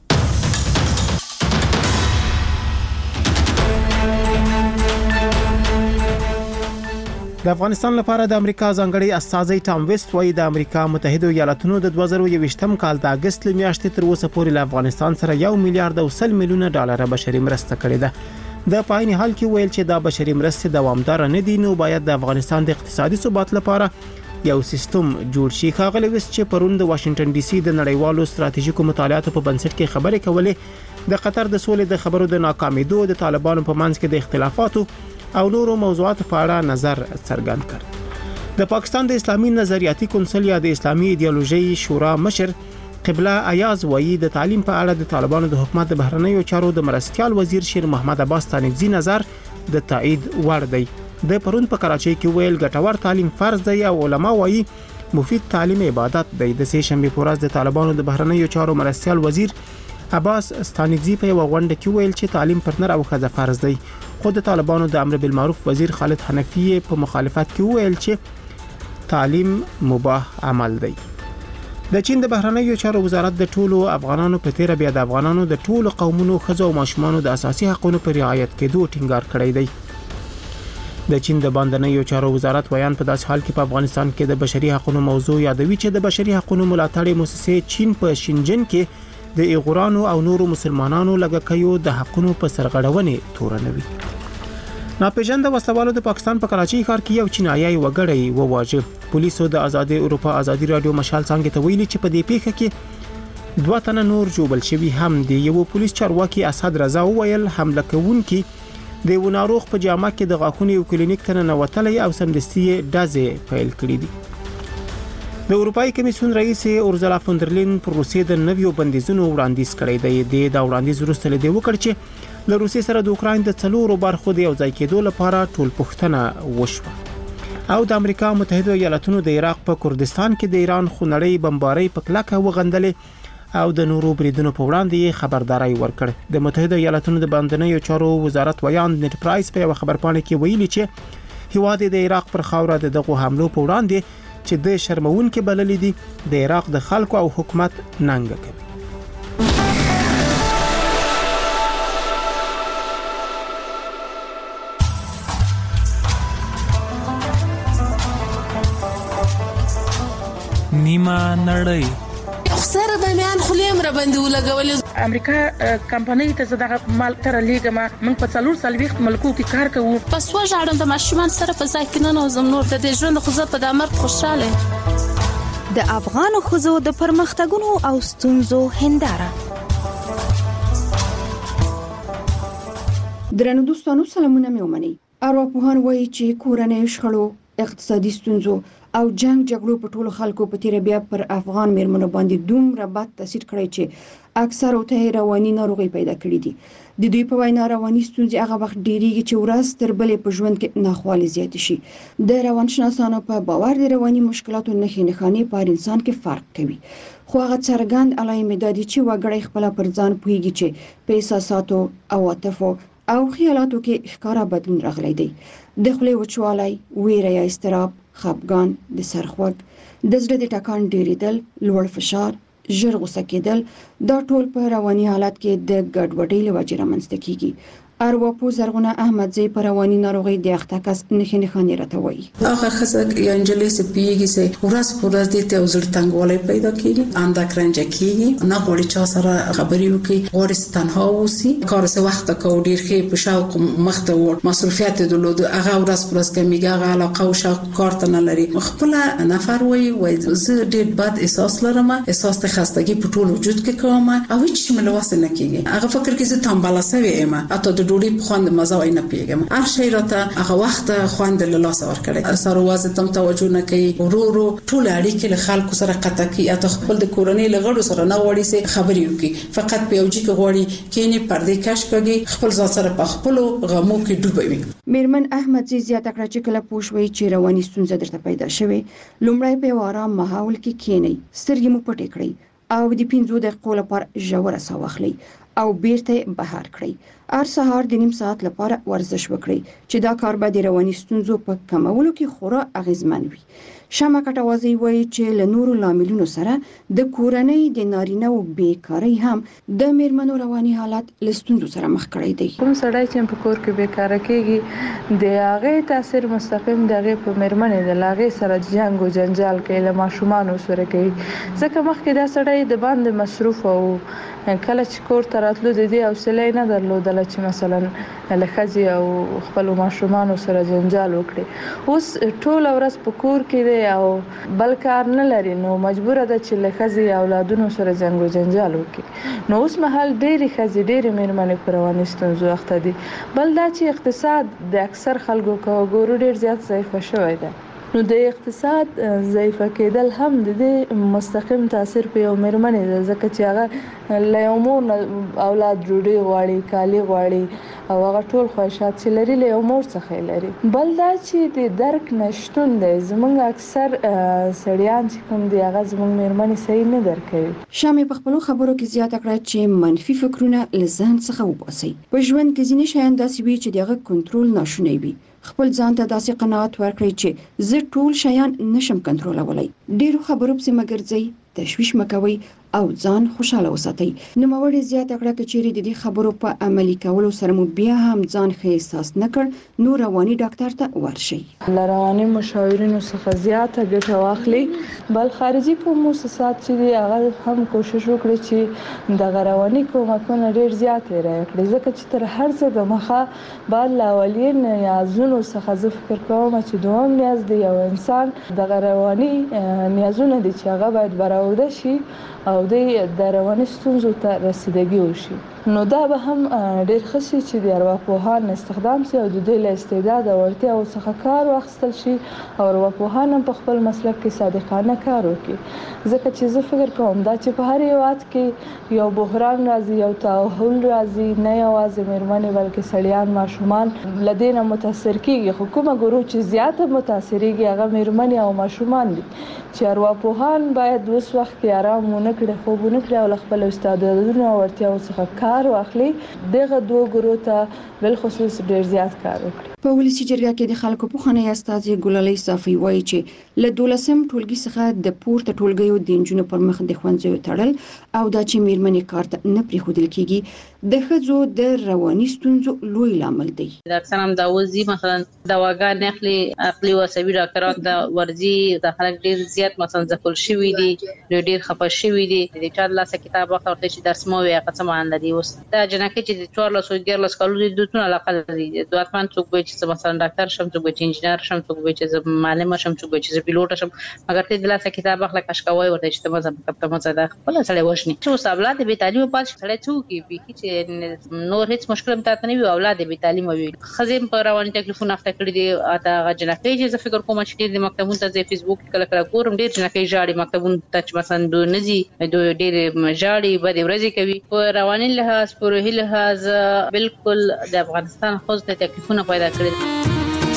د افغانستان لپاره د امریکا ځانګړي استازي ټام ویسټ وايي د امریکا متحده ایالاتونو د 2021م کال د اگست میاشتې تر اوسه پورې له افغانستان سره 1 میلیارډ او 100 میلیونه ډالر بشري مرسته کړې ده. د پاین حال کې ویل چې دا بشري مرسته دوامدار نه دي، نو باید د افغانستان د اقتصادي ثبات لپاره یو سیستم جوړ شي. ښاغلی ویسټ چې پرون د واشنگټن ډي سي د نړیوالو ستراتیژیکو مطالعاتو په بنسټ کې خبرې کولې، د قطر د سولې د خبرو د ناکامیدو، د طالبانو په منځ کې د اختلافاتو او نورو موضوعاتو په اړه نظر څرګند کړ. د پاکستان د اسلامي نظریاتي کونسل یا د اسلامي ایدئولوژي شورا مشر قبله ایاز وایي د تعلیم په اړه د طالبانو د حکومت د بهرنیو چارو د مرستيال وزیر شیر محمد عباس تانکزي نظر د تایید وړ دی. د پرون په کراچۍ کې ویل ګټور تعلیم فرض دی او علما وایي مفید تعلیم عبادت دی. د سه شنبه په ورځ د طالبانو د بهرنیو چارو مرستيال وزیر عباس ستانکزي په وغونډه کې ویل چې تعلیم پر نر او ښځه فرض دی. خو د طالبانو د امر بالمعروف وزیر خالد حنفی په مخالفت کې ویل چې تعلیم مباح عمل دی. د چین د بهرنیو چارو وزارت د ټولو افغانانو په تیر بیا د افغانانو د ټولو قومونو ښځو او ماشومانو د اساسي حقوقو پر رعایت کېدو ټینګار کړی دی. د چین د باندنیو چارو وزارت ویان په داس حال کې په افغانستان کې د بشري حقوقو موضوع یادوي چې د بشري حقوقو ملاتړ مؤسسه چین په شینجن کې د ایغورانو او نورو مسلمانانو لګکیو د حقوقو په سرغړونې تورنوي. ناپېژانده وسلوالو د پاکستان په کراچۍ ښار کې یو چینایي وګړی وواژه. پولیسو د آزادي اروپا آزادي رادیو مشال څنګه ته ویلي چې په دې پیښه کې 2 تنه نور جوړل شوی هم دي. یو پولیس چارواکي اسد رضا وویل حمله کوونکي د یو ناروغ په جامه کې د غاښونو یو کلینیک ته ننوتلی او سمدستي ډزې پیل کړې دي. د اروپאי کمیسیون رئیس اورزلا فوندرلین پر روسیې د نویو بندیزونو وړاندیز کړی دی. د وړاندیز وروسته له دې وکړ چې له روسیې سره د اوکراین د 4 برخو د یو ځای کېدو لپاره ټول پوښتنه وشوه. او د امریکا متحده ایالاتونو د عراق په کردستان کې د ایران خونړۍ بمبارۍ په کلکه وغندلې او د نورو بریدونو په وړاندې خبرداري ورکړ. د متحده ایالاتونو د باندنیو چارو وزارت ویان نت پرایس په خبرپاڼه کې ویلي چې هیواد د عراق پر خاوره د دغه حملو په وړاندې چې د شرمون کې بللې دي د عراق د خلکو او حکومت ننګ کوي. نیمه نړۍ سره د میان خلیم را باندې ولګولې. امریکا کمپنۍ ته زداغه مال تر لیګه ما من په 4 ملکو کې کار کوو. پس وژاړم د ماشومان سره په ځای کې نه نوزم نور د دې ژوند خو زه په دامر خوشاله. د افغان خزو د پرمختګونو او ستونزو هنداره. درنو دوستانو سلامونه مې ومني. ارواپوهان وایي چې کورنۍ شخړو، اقتصادي ستونزو او جګړو په ټولو خلکو په تیر بیا پر افغان میرمنو باندې دومره بد تاثیر کړی چې اکثر ته رواني ناروغي پیدا کړې دي. د دوی په وینا رواني ستونزې هغه وخت ډېریږي چې ورځ تر بلې په ژوند کې ناخوالې زیات شي. د روانشناسانو په باور د رواني مشکلاتو نښې په انسان کې فرق کوي. خو هغه څرګند علایم دي چې وګړي خپل پر ځان پوهیږي چې په احساساتو او عاطفو او خیالاتو کې ښکارا بدلون راغلی دی. د خولې وچوالی، ویره یا اضطراب، خپګان، د سر خوږ، د زړه د ټکان ډیریدل، لوړ فشار، ژر غوسه کېدل، دا ټول په رواني حالت کې د ګډوډۍ له وجې رامنځته کیږي. ارواپوه زرغونه احمدزی په رواني ناروغي د اخته کس نښې راته وایي. هغه ښځه یا نجلۍ چې پیږي چې ورځ په ورځ دې ته زړه تنګوالی پیدا کیږي، اندک رنج کیږي، نه غواړي چا سره خبرې وکړي، غواړي تنها اوسي، کار څه وخت کو ډیر ښه په شوق مخته ور مصرفیات درلود، هغه ورځ پر ورځ کمیږي، هغه علاقه او شوق کار ته نه لري. خپل نفر وایي زه ډیر بد احساس لرم، احساس د خستګي په ټول وجود کې کوم او هیڅ ملوث نه کیږي. هغه فکر کې زه تنبله سوی یم، اته د ډوډۍ په خوند مزه وای نه پیګم هر شی راته هغه وخت خوند له لاس ور کړی سره واز تم توجه نه کوي ورو ټول اړیکې له خلکو سره قطع کی اته خپل د کورنۍ لغړو سره نه وړي سي خبرې وکي فقط په یوجي کې غوړي کینی پردې کش کوي خپل ځان سره په خپل غمو کې ډوبوي. میرمن احمد زیاته کړه چې کله پوښوي چې رواني ستونزه درته پیدا شوه لومړی په آرام ماحول کې کینی سترګې مو پټې کړئ او د 15 دقیقو لپاره ژوره ساه واخلئ او بیرته بهر کړئ هر سهار د نیم ساعت لپاره ورزش وکړئ چې دا کار به د رواني ستونزو په کمولو کې خورا اغیزمن وي. شمع کټوازی وایي چې له نورو لاملونو سره د کورنۍ د نارینه او بیکاری هم د میرمنو رواني حالت له ستونزو سره مخ کړی دی. کوم سړی چې په کور کې بیکاره کېږي د هغه تاثیر مستقیم دغه په میرمنې د لاغې سره جنگ او جنجال کوي له ماشومان سره کوي ځکه مخکې دا سړی د باندې مصروف او کله چې کور ته راتلو د دې حوصله نه درلودله چې مثلا له ښځې او خپل ماشومان سره جنجال وکړي اوس ټول ورځ په کور کې او بل کار نه لري نو مجبور ده چې له ښځې اولادونو سره جنگ او جنجال وکړي نو اوس مهال ډېری ښځې ډېری میرمنې په رواني ستونزو اخته دي. بل دا چې اقتصاد د اکثر خلکو ګورو ډېر زیات ضعیفه شوی دی نو د اقتصاد ضعیفه کېدل هم د دې مستقیم تاثیر په یو میرمنې ده ځکه چې هغه له یو مور اولاد ډوډۍ غواړي کالي غواړي او هغه ټول خواهشات چې لري له یو مور څخه لري. بل دا چې د درک نشټون دی زمونږ اکثر سړیان چې کوم دی هغه زمونږ میرمنې صحیح نه درک کوي. شامې په خپلو خبرو کې زیاته کړه چې منفي فکرونه له ذهن څخه وباسي په ژوند کې ځینې شیان داسې وي چې دغه کنټرول ناشونی وي خپل ځان ته داسې قناعت ورکړئ چې زه ټول شیان نشم کنټرولولای ډیرو خبرو پسې مګرځئ تشویش مکوئ او ځان خوشاله وساتئ. نوموړې زیاته کړه چې چیرې د دې خبرو په عملي کولو سره مو بیا هم ځان ښه احساس نه کړ نو رواني ډاکټر ته ورشئ. له رواني مشاورینو څخه زیاته ګټه واخلئ. بل خارجي کوم مؤسسات چې دي هغه هم کوشش وکړي چې د رواني کومکونه ډېر زیات راکړي ځکه چې تر هر څه د مخه بعد له اولین نیازونو څخه زه فکر کوم چې دوم نیاز دی یو انسان د رواني نیازونه دي چې هغه باید برآورده شي او د رواني ستونزو ته رسیدګي وشي نو دا به هم ډېر ښه شي چې د ارواپوهان استخدام شي او د دوی له استعداد او وړتیاو څخه کار واخیستل شي او ارواپوهان هم په خپل مسلک کې صادقانه کار وکړي ځکه چې زه فکر کوم دا چې په هر هېواد کې یو بحران راځي یو تحول راځي نه یوازې میرمنې بلکې سړیان ماشومان له دې نه متاثر کېږي خو کومه ګروه چې زیاته متاثرېږي هغه میرمنې او ماشومان دي چې ارواپوهان باید اوس وخت کې آرام ونه کړي خوب ونه کړي او له خپلو استعدادونو او وړتیاو څخه کار واخلي دغه دوه ګروه ته بالخصوص ډېر زیات کار وکړي. په ولسی جرګه کې د خلکو پوښتنې استازي ګلالۍ صافي وایي چې له 12 ټولګي څخه د پورته ټولګیو د انجونو پر مخ د ښوونځیو تړل او دا چې میرمنې کار ته نه پریښودل کېږي د ښځو د رواني ستونزو لوی لامل دی. د اکثرا د وزي مثلا دواګان نخلي عقلي او عصبي ډاکټران د ورزي د خلک ډیر زیات مثلا ځکول شوی دي ډیر خپه شوی دي د چا لاسه کتاب واخلته چې درس مو وي قسم ان لري اوس دا جنکه چې د 14 کالو د دوتونه علاقه لري د اتمن څوک به چې مثلا ډاکټر شم څوک به انجینر شم څوک به چې معلم شم څوک به چې پیلوټ شم مګر ته د لاسه کتاب اخلا کشکوي ورته چې مزه په مزه ده خپل سره وښني چې اولاد به تعلیم پات سره څوک به چې نور هیڅ مشکل متات نه وي اولاد به تعلیم وي خزم په رواني تکلیفونه اخته کړی دي اته جنکه چې فکر کوم چې د مکتبونو ته فیسبوک کله کله ګورم ډیر جنکه جاړي مکتبونو ته مثلا دو نزي دو ډیر جاړي بده ورځي کوي په رواني لحاظ په روحي لحاظ بالکل د افغانستان خو د تکلیفونه پیدا کړی.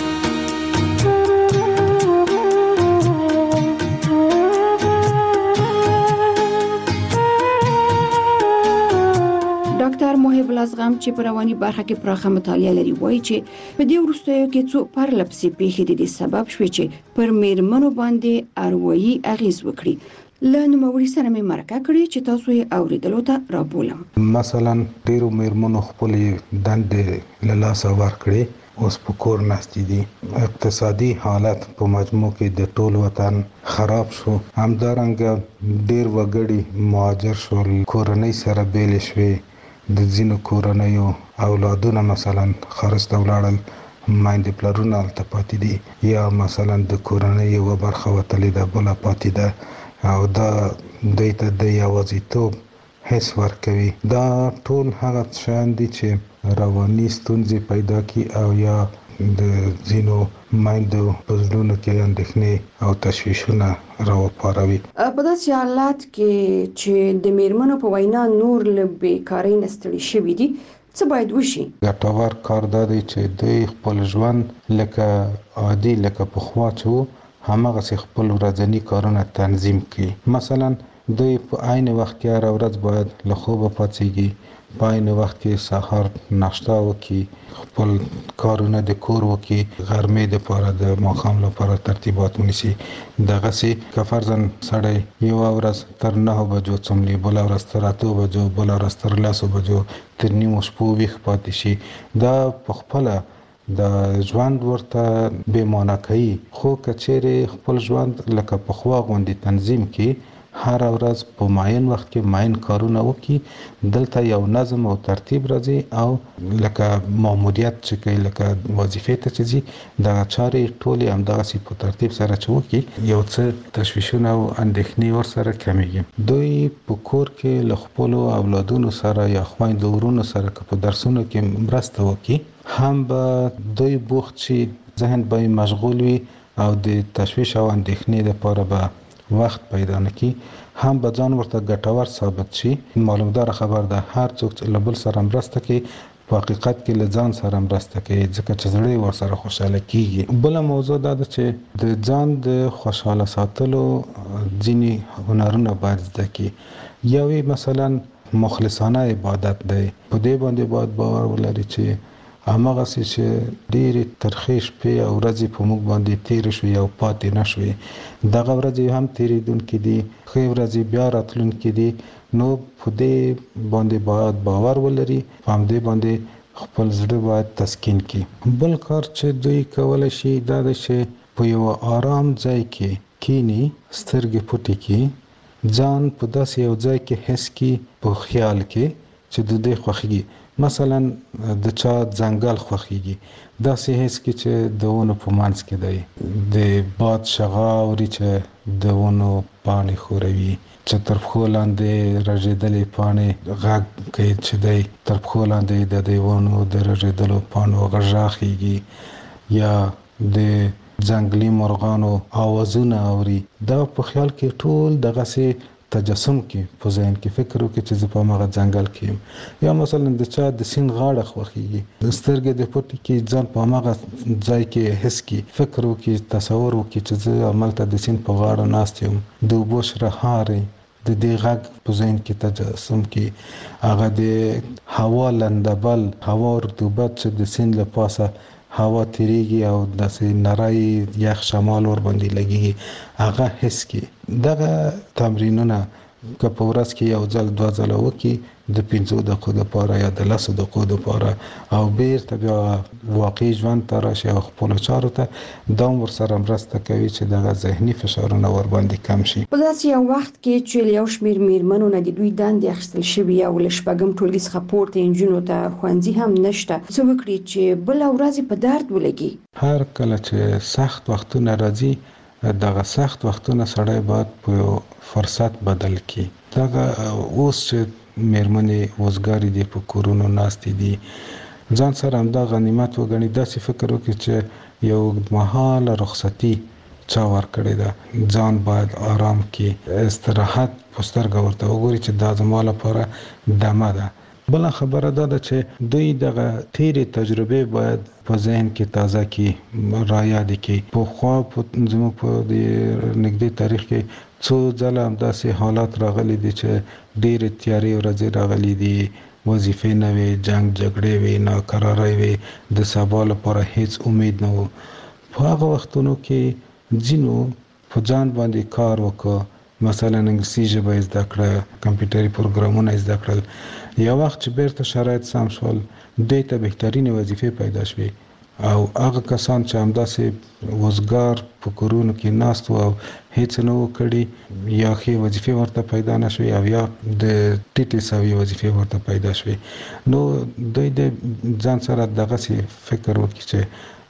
ډاکټر محب الازغم چې په رواني برخه کې پراخه مطالعه لري وایي چې په دې وروستیو کې څو پرلپسې پیښې د دې سبب شوې چې پر میرمنو باندې اروایي اغیز وکړي له نوموړي سره مې مرکه کړې چې تاسو یې اوریدلو ته رابولم. مثلا ډیرو میرمنو خپل دندې له لاسه ورکړي اوس په کور ناستې دي اقتصادي حالت په مجموع کې د ټول وطن خراب شو همدارنګه ډیر وګړي مهاجر شول کورنۍ سره بیل شوي د ځینو کورنیو اولادونه مثلا خرڅ ولاړل ماینډ پلرونه الته پاتې دي یا مثلا د کورنۍ یو برخه وتلې ده بل پاتې ده او دا دوی ته د یوازیتوب حس ورکوي. دا ټول هغه شیان دي چې رواني ستونزې پیدا کی او یا د ځینو مایندو په زړونو کې اندېښنې او تشویشونه راوپاروي. په داسې حالات کې چې د میرمنو په وینا نور له بیکارۍ نه ستړي شوي دي، څه باید وشي؟ ګټور کار دا دی چې دوی خپل ژوند لکه عادي لکه پخوا چې و هماغسې خپل ورځني کارونه تنظیم کړي. مثلا دوی په عین وخت کې هره ورځ باید له خوبه پاڅېږي، په عین وخت کې سهار ناشته وکړي، خپل کارونه د کور وکړي، غرمې دپاره د ماښام لپاره ترتیبات ونیسي. دغسې که فرضاً سړی یوه ورځ تر 9 بجو څملي، بله ورځ تر 8 بجو، بله ورځ تر 10 بجو، تر نیمو شپو ویښ پاتې شي، دا په خپله د ژوند ورته بې معنی کوي. خو که چیرې خپل ژوند لکه پخوا غوندې تنظیم کړي، هر ورځ په معین وخت کې معین کارونه وکړي، دلته یو نظم او ترتیب راځي او لکه ماموریت چې کوي، لکه وظیفې ته چې ځي، دغه چارې ټولې همدغسې په ترتیب سره چې وکړي، یو څه تشویشونه او اندېښنې ورسره کمیږي. دوی په کور کې له خپلو اولادونو سره یا خویندو ورونو سره که په درسونو کې مرسته وکړي، هم به دوی بوخت شي، ذهن به مشغول وي او د تشویش او اندېښنې لپاره به وخت پیدا نکي، هم به ځان ورته ګټور ثابت شي. معلومدار خبر ده هر څوک چې له بل سره مرسته کوي په حقیقت کې له ځان سره مرسته کوي، ځکه چې زړه ورسره خوشاله کیږي. بله موضوع دا ده چې د ځان د خوشاله ساتلو ځینې هنرونه باید زده کړي. یو مثلا مخلصانه عبادت دی، په دې باندې باید باور ولري چې هماغسې چې ډېرې ترخې شپې او ورځې په موږ باندې تېرې شوې او پاتې نه شوې، دغه ورځې هم تېرېدونکې دي، ښې ورځې بیا راتلونکې دي. نو په دې باندې باید باور ولري، په همدې باندې خپل زړه باید تسکین کړي. بل کار چې دوی کولی شي دا دی چې په یو آرام ځای کې کینی، سترګې پټې کړي، ځان په داسې یو ځای کې حس کړي په خیال کې چې د دوی خوښېږي. مثلا د چا ځنګل خوښېږي، داسې حس کې چې د ونو په منځ کې دی، د باد شغا اوري چې د ونو پاڼې ښوروي، چې تر پښو لاندې رژېدلې پاڼې غږ کوي چې دی تر پښو لاندې د دې ونو د رژېدلو پاڼو غږ خېږي، یا د ځنګلي مرغانو آوازونه اوري. دا په خیال کې ټول دغسې تجسم کې په ذهن کې فکر وکړي چې زه په هغه ځنګل کې یم. یا مثلا د چا د سیند غاړه خوښېږي، د سترګې د پټې کې ځان په هغه ځای کې حس کړي، فکر وکړي، تصور وکړي چې زه هملته د سیند په غاړه ناست یم، د اوبو شرهارې د دې غږ په ذهن کې تجسم کړي، هغه د هوا لندبل، هوا رطوبت چې د سیند له پاسه هوا تیریږي او داسې نری یخ شمال ور باندې لګیږي، هغه حس کړي. دغه تمرینونه که په ورځ کې یو ځل 2 ځله وکړي، د 5 دقیقو دپاره یا د 10 دقیقو دپاره، او بیرته بیا واقعي ژوند ته راشي او خپلو چارو ته، دا هم ورسره مرسته کوي چې دغه ذهني فشارونه ورباندې کم شي. په داسې یو وخت کې چې له یو شمېر میرمنو نه د دوی دندې اخیستل شوي او له 8م ټولګي څخه پورته نجونو ته ښوونځي هم نشته، څه وکړي چې بله ورځ په درد ولګي؟ هر کله چې سخت وختونه راځي، دغه سخت وختونه سړی باید په فرصت بدل کړي. دغه اوس چې میرمنې وزګارې دي، په کورونو ناستې دي، ځان سره همدا غنیمت وګڼي، داسې فکر وکړي چې یو اوږدمهاله رخصتي چا ورکړې ده، ځان باید آرام کړي، استراحت په سترګه ورته وګوري چې دا زما لپاره دمه ده. بله خبره دا ده چې دوی دغه تیرې تجربې باید په ذهن کې تازه کړي، رایادې کړي. پخوا زموږ په د نږدې تاریخ کې څو ځله همداسې حالات راغلي دي چې ډېرې تیارې ورځې راغلي دي، وظیفې نه وې، جنګ جګړې وې، ناکرارۍ وې، د سبا لپاره هیڅ امید نه و. په هغه وختونو کې ځینو په ځان باندې کار وکړ، مثلا انګلیسي ژبه زده کړه، کمپیوټري پروګرامونه زده کړل. یو وخت چې بیرته شرایط سم شول، دوی ته بهترینې وظیفې پیدا شوې، او هغه کسان چې همداسې وزګار په کورونو کې ناست وو او هیڅ نه وو کړي، یا ښې وظیفې ورته پیدا نه شوې او یا د ټیټې سویې وظیفې ورته پیدا شوې، نو دوی د ځان سره دغسې فکر وکړي چې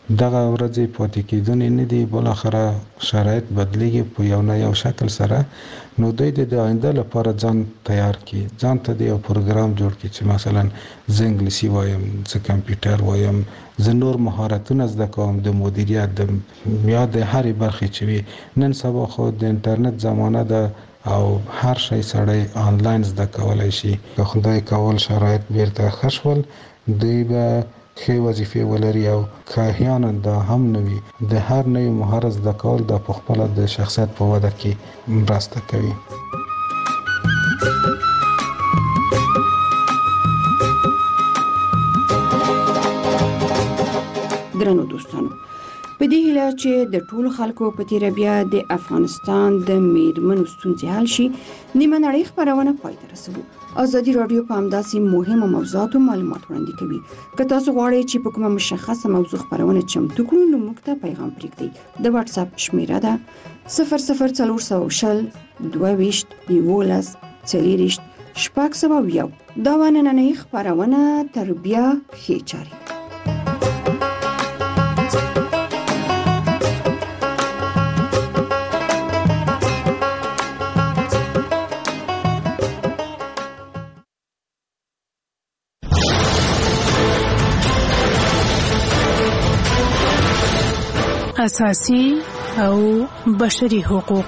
دغه ورځې پاتې کېدونې نه دي، بل اخره شرایط بدلیږي په یو نه یو شکل سره. نو دوی د آینده لپاره ځان تیار کړي، ځان ته د یو پروګرام جوړ کړي چې مثلا زه انګلیسي وایم، زه کمپیوټر وایم، زه نور مهارتونه زده کوم د مدیریت د یا د هرې برخې چې وي. نن سبا خو د انټرنیټ زمانه ده او هر شی سړی آنلاین زده کولی شي. که خدای کول شرایط بیرته ښه شول، دوی به ښې وظیفې ولري او که احیانا دا هم نه وي، د هر نوي مهارت زده کول دا په خپله د شخصیت په وده کې مرسته کوي. درنو دوستانو، په دې هیله چې د ټولو خلکو په تیره بیا د افغانستان د میرمنو ستونزې حل شي، نیمه نړۍ خپرونه پای ته رسوو. ازادي راډیو په همداسې مهمو موضوعاتو معلومات وړاندې کوي. که تاسو غواړئ چې په کومه مشخصه موضوع خپرونه چمتو کړو، نو موږ ته پیغام پرېږدئ. د واتس اپ شمیره ده 00420 22 11 40 601. دا نننۍ خپرونه تر بیا ښې چارې. اساسي او بشري حقوق.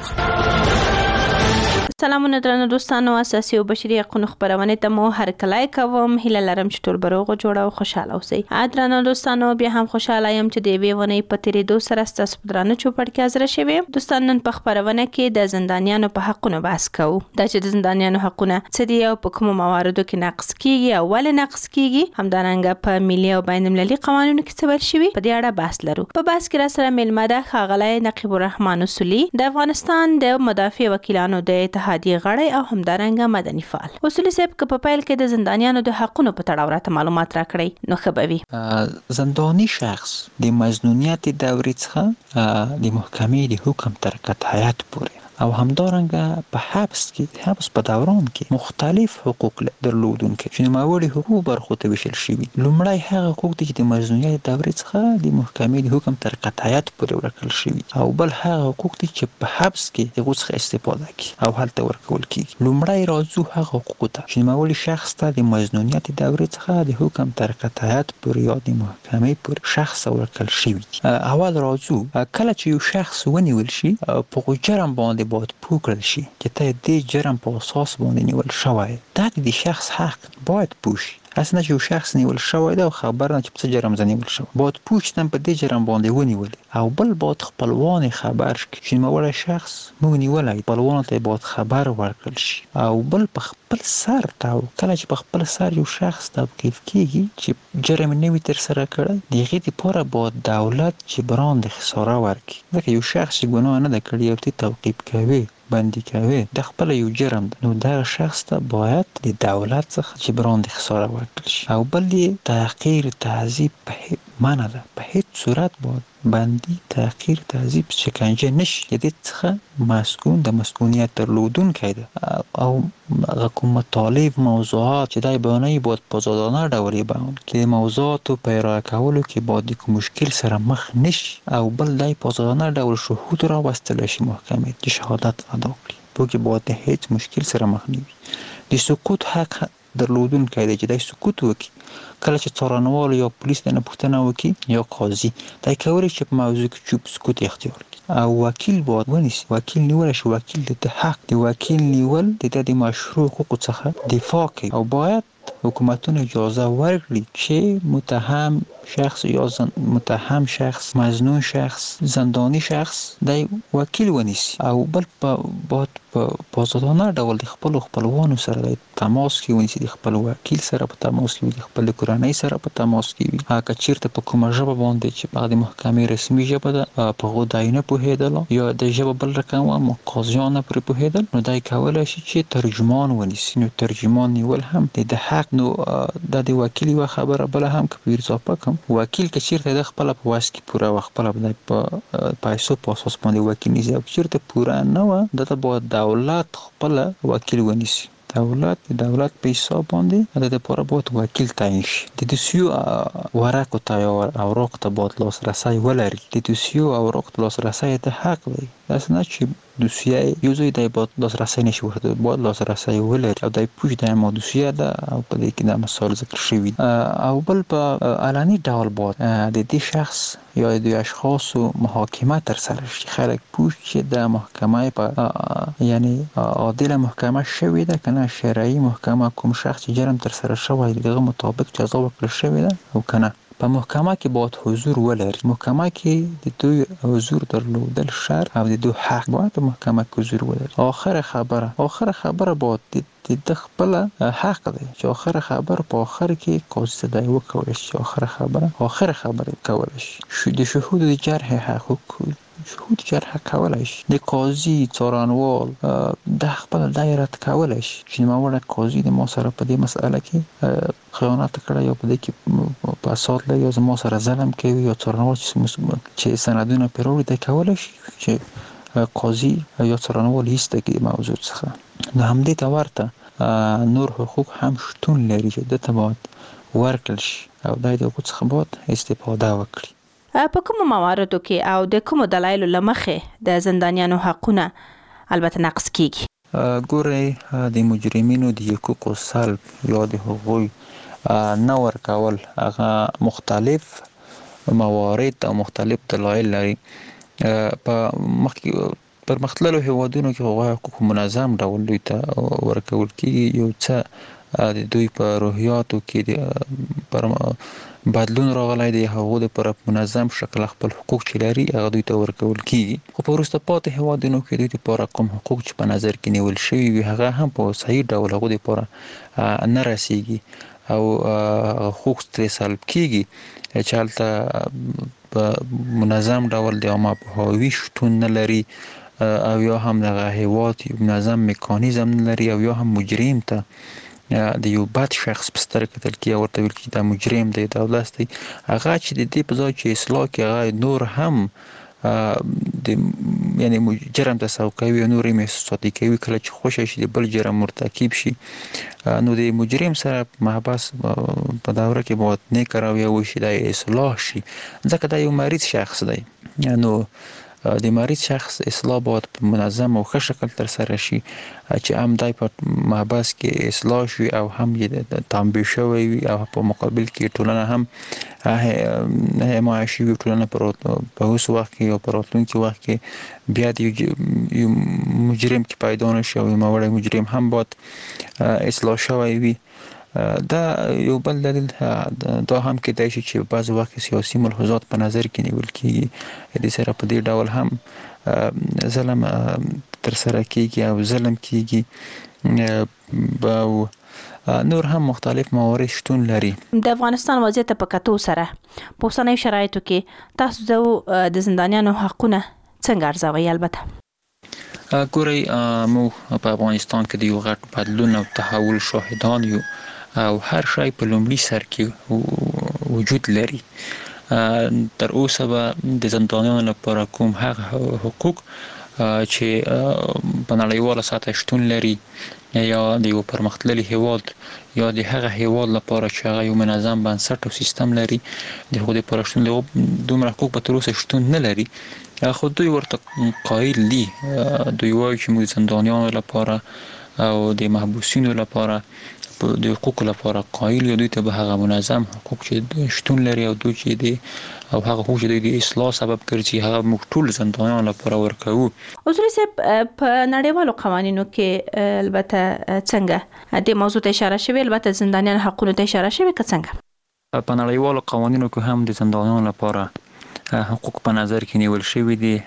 سلامونه درنو دوستانو، اساسي او بشري حقوقو خبرونه ته مو هر کله کوم. هیله لرم چې ټول بروغ جوړ او خوشاله اوسئ. درنو دوستانو، بیا هم خوشاله یم چې د ویونه په تیرې دو سره ستاسو درانه چوپړ کې حاضر شوم. دوستانو، نن په خبرونه کې د زندانیانو په حقونو بحث کوو. دا چې د زندانیانو حقونه څه دي او په کومو مواردو کې نقض کیږي او ولې نقض کیږي، همدارنګه په ملي او بین المللي قوانینو کې څه ویل شوی، په دې اړه بحث لرو. په بحث کې را سره ملمه ده ښاغلی نقیب الرحمن اصولي، د افغانستان د مدافع وکیلانو د اتحادیې غړی او همدارنګه مدني فعال. اصولي صاحب، که په پیل کې د زندانیانو د حقونو په تړاو راته معلومات راکړئ نو ښه به وي. زنداني شخص د مظنونیت دورې څخه د محکمې د حکم تر قطعیت پورې او همدارنګه په حبس په دوران کې مختلف حقوق درلودونکي چې نوموړي حقوق برخو ته ویشل شوي. لومړی هغه حقوق دي چې د مظنونیت دورې څخه د محکمې د حکم تر قطعیت پورې ورکړل شوي، او بل هغه حقوق دي چې په حبس کې هغو څخه استفاده کړي او هلته ورکول کیږي. لومړی راځو هغه حقوقو ته چې نوموړي شخص ته د مظنونیت دورې څخه د حکم تر قطعیت پورې یا د محکمې پورې شخص ورکړل شوي دي. اول راځو کله چې یو شخص ونیول شي په جرم باندې باید پوه کړل شي چې ته دې جرم په اساس باندې نیول شوی. دا د شخص حق باید پوه شي. اسنه چې یو شخص نیول شوی دی او خبر نه چې په څه جرم زه نیول شوی، باید پوه شي په دې جرم باندې ونیولې. او بل باید خپلوان خبر شي چې نوموړی شخص موږ نیولی، خپلوانو ته باید خبر ورکړل شي. او بل په خپل سر کله چې په خپل سر یو شخص توقیف کیږي چې جرم نه وي ترسره کړی، د هغې دپاره باید دولت جبران د خساره ورکړي. ځکه یو شخص چې ګناه نه ده کړې او ته توقیف کوي، بندي کوي، د خپل یو جرم ده، نو دغه شخص ته باید د دولت څخه جبران د خساره ورکړل شي. او بل یې تحقیر، تعذیب په منع ده. په هیڅ صورت باید بندي، تحقیر، تعذیب، شکنجه نشي. د دې څخه مسکون د مسکونیت درلودونکی ده. او کوم مطالب، موضوعات چې دای بیانوي باید په آزادانه ډول یې بیان کړي. د موضوعاتو په ارائه کولو کې باید د کوم مشکل سره مخ نشي. او بل دای په آزادانه ډول شهود راوستلی شي محکمې چې شهادت ادا کړي. په کې باید د هیڅ مشکل سره مخ نه وي. د سکوت حق درلودونکی دی چې دای سکوت وکړي. کله چې څارنوال یا پولیس نه پوښتنه وکړي یا قاضي، دای کولی چې په موضوع کې چوپ سکوت اختیار کړي. او وکیل باید ونیسي. وکیل نیولی شي، وکیل د حق د وکیل نیول د مشروع حقوقو څخه دفاع کوي. او باید حکومتونه اجازه ورکړي چې متهم شخص یا متهم شخص، مظنون شخص، زندانی شخص د وکیل ونیسي. او بل باید په آزادانه ډول د خپلو خپلوانو سره د تماس کې ونیسي، د خپل وکیل سره په تماس کې وي، د خپل کورنۍ سره په تماس کې وي. که چیرته په کومه ژبه باندې چې هغه د محکمې رسمي ژبه ده په هغو دی نه پوهېدل یا د ژبه بل رقم وه قاضیان نه پرې پوهېدل، نو دی کولی شي چې ترجمان ونیسي. نو ترجمان نیول هم د حق. نو دا د وکیل یوه خبره بله هم که په اضافه کړم، وکیل که چیرته د خپله په وس کې پوره وه، خپله په پیسو په اساس باندې وکیل نیسي، او که چیرته پوره نه وه، دلته باید دولت خپله وکیل ونیسي. دولت په حساب باندې د لپاره باید وکیل تعیین شي. د دوسیو ورقو ته یا اوراق ته باید لاسرسی ولري. د دوسیو اوراق ته لاسرسی ته حق دی. داسې نه چې دوسیه یو ځای دی باید لاسرسی نشي ورته، باید لاسرسی ولري او د پوښ د ما دوسیه ده او په دې کې د مسائل ذکر شوي او بل په علني ډول باید د دې شخص یا د اشخاصو محاکمه تر سره شي. خلک پوښ چې د محکمه په یعنی عادله محکمه شوې ده کنه شرعي محکمه کوم شخص چې جرم تر سره شوی دغه مطابق جزا ورکړل شوې ده او کنه په محکمه کې باید حضور ولري. محکمه کې د دوی حضور درلودل شرط او د دوی حق باید په محکمه کې حضور ولري. آخر خبره باید د خپل حق دی چې آخر خبره په آخر کې قاضي ته دی وکولی شي. آخر خبره کولی شي د شهود د جرح حقوق شهود جرح کولی شي. د قاضي څارنوال د خپل دایره کولی شي چې نوموړی قاضي د ما سره په دې مسئله کې خیانت کړی یا په دې کې فساد لري یا زما سره ظلم کوي یا څارنوال چې سندونه پرې راوړي دی کولی شي چې قاضي یا څارنوال ایسته کړي موضوع څخه. د همدې ته ورته نور حقوق هم شتون لري چې دته باید ورکړل شي او د حقوق څخه باید استفاده وکړي. په کومو مواردو کې او د کومو دلایلو له مخې د زندانیانو حقونه البته نقض کیږي؟ ګورئ د مجرمینو د حقوقو سلب یا د هغوی نه ورکول هغه مختلف موارد او مختلف دلایل لري. په پرمختللو هیوادونو کې هغوی حقوق منظم ډول دوی ته ورکول کیږي. یو څه د دوی په روحیاتو کې بدلون راغلی دی، هغوی د منظم شکل خپل حقوق چې لري هغه دوی ته ورکول کیږي. خو په وروسته پاتې هیوادونو کې دوی لپاره کوم حقوق چې په نظر کې نیول شوي وي هغه هم په صحیح ډول هغوی لپاره نه رسیږي او حقوق ترې سلب کیږي چې هلته په منظم ډول د عامه پوهاوي شتون نه لري او یا هم دغه هیواد منظم میکانیزم نه لري او یا هم مجرم ته د یو بد شخص په سترګه کتل کیږي، ورته ویل کیږي دا مجرم دی، دا ولس دی. هغه چې د دې په ځای چې اصلاح کوي هغه نور هم د یعنی جرم ته سوق کوي او نور یې محسوساتي کوي. کله چې خوشی شي د بل جرم مرتکب شي نو د مجرم سره محبس په دوره کې باید نیک رویه وشي، دا اصلاح شي ځکه دا یو مریض شخص دی. نو د مریض شخص اصلاح باید په منظم او ښه شکل تر سره شي چې هم دای په محبس کې اصلاح شي او هم یې تنبیه شوی وي او په مقابل کې ټولنه هم حمایه شوي. ټولنه په اوس وخت کې او په راتلونکي وخت کې بیا د یو مجرم کې پیدا نه شي او نوموړی مجرم هم باید اصلاح شوی وي. دا یو بل دلیل دا هم کېدای شي چې بعض وخت سیاسي ملحوظات په نظر کې نیول کیږي، د سره په دې ډول هم ظلم تر سره کیږي او ظلم کیږي او نور هم مختلف موارد شتون لري. د افغانستان وضعیت په کتو سره په اوسنیو شرایطو کې تاسو د زندانیانو حقونه څنګه ارزوئ؟ البته ګورئ موږ په افغانستان کې د یو غټ بدلون او تحول شاهدان یو او هر شی په لومړي سر کې وجود لري. تر اوسه به د زندانیانو لپاره کوم هغه حقوق چې په نړیواله سطح شتون لري یا د یو پرمختللي هیواد یا د هغه هیواد لپاره چې هغه یو منظم بنسټ او سیستم لري د هغوی لپاره شتون دومره حقوق په تر اوسه شتون نه لري. خو دوی ورته قایل دي، دوی وایي چې موږ زندانیانو لپاره او د محبوسینو لپاره د حقوقو لپاره قایل یو، دوی ته به هغه منظم حقوق چې شتون لري او دوی چې دی او هغه حقوق چې د اصلاح سبب ګرځي هغه موږ ټول زندانیانو لپاره ورکوو. اصولي صاحب په نړیوالو قوانینو کې البته څنګه د موضوع ته اشاره شوې، البته زندانیانو حقوقو ته اشاره شوې که څنګه؟ په نړیوالو قوانینو کې هم د زندانیانو لپاره حقوق په نظر کې نیول شوي دي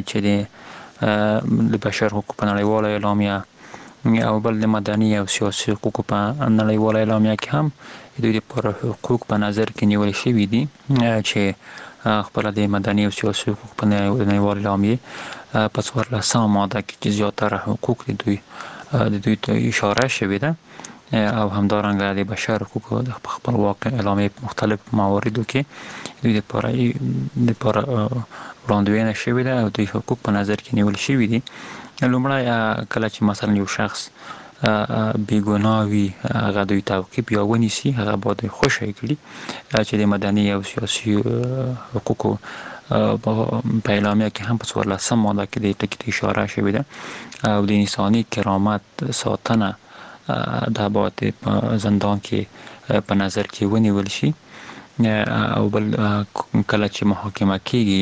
چې د بشر حقوق په نړیواله اعلامیه او بل د مدني او سیاسي حقوقو په نړیواله اعلامیه کې هم دوی لپاره حقوق په نظر کې نیول شوي دي چې خپل د مدني او سیاسي حقوق په نړیواله اعلامیه په 14 ماده کې چې زیاتره حقوق د دوی ته اشاره شوې ده او همدارنګه د بشر حقوقو د خپلواک اعلامیه مختلف مواردو کې دوی لپاره وړاندوینه شوې ده او دوی حقوق په نظر کې نیول شوي دي. لومړی کله چې مثلا یو شخص بیګناوي هغه دوی توقیف یا ونیسي، هغه باید خوشی کړي چې د مدني او سیاسي حقوقو په اعلامیه کې هم په 14 ماده کې د ټکی اشاره شوې ده او د انساني کرامت ساتنه دا باید په زندان کې په نظر کې ونیول شي. او بل کله چې محاکمه کېږي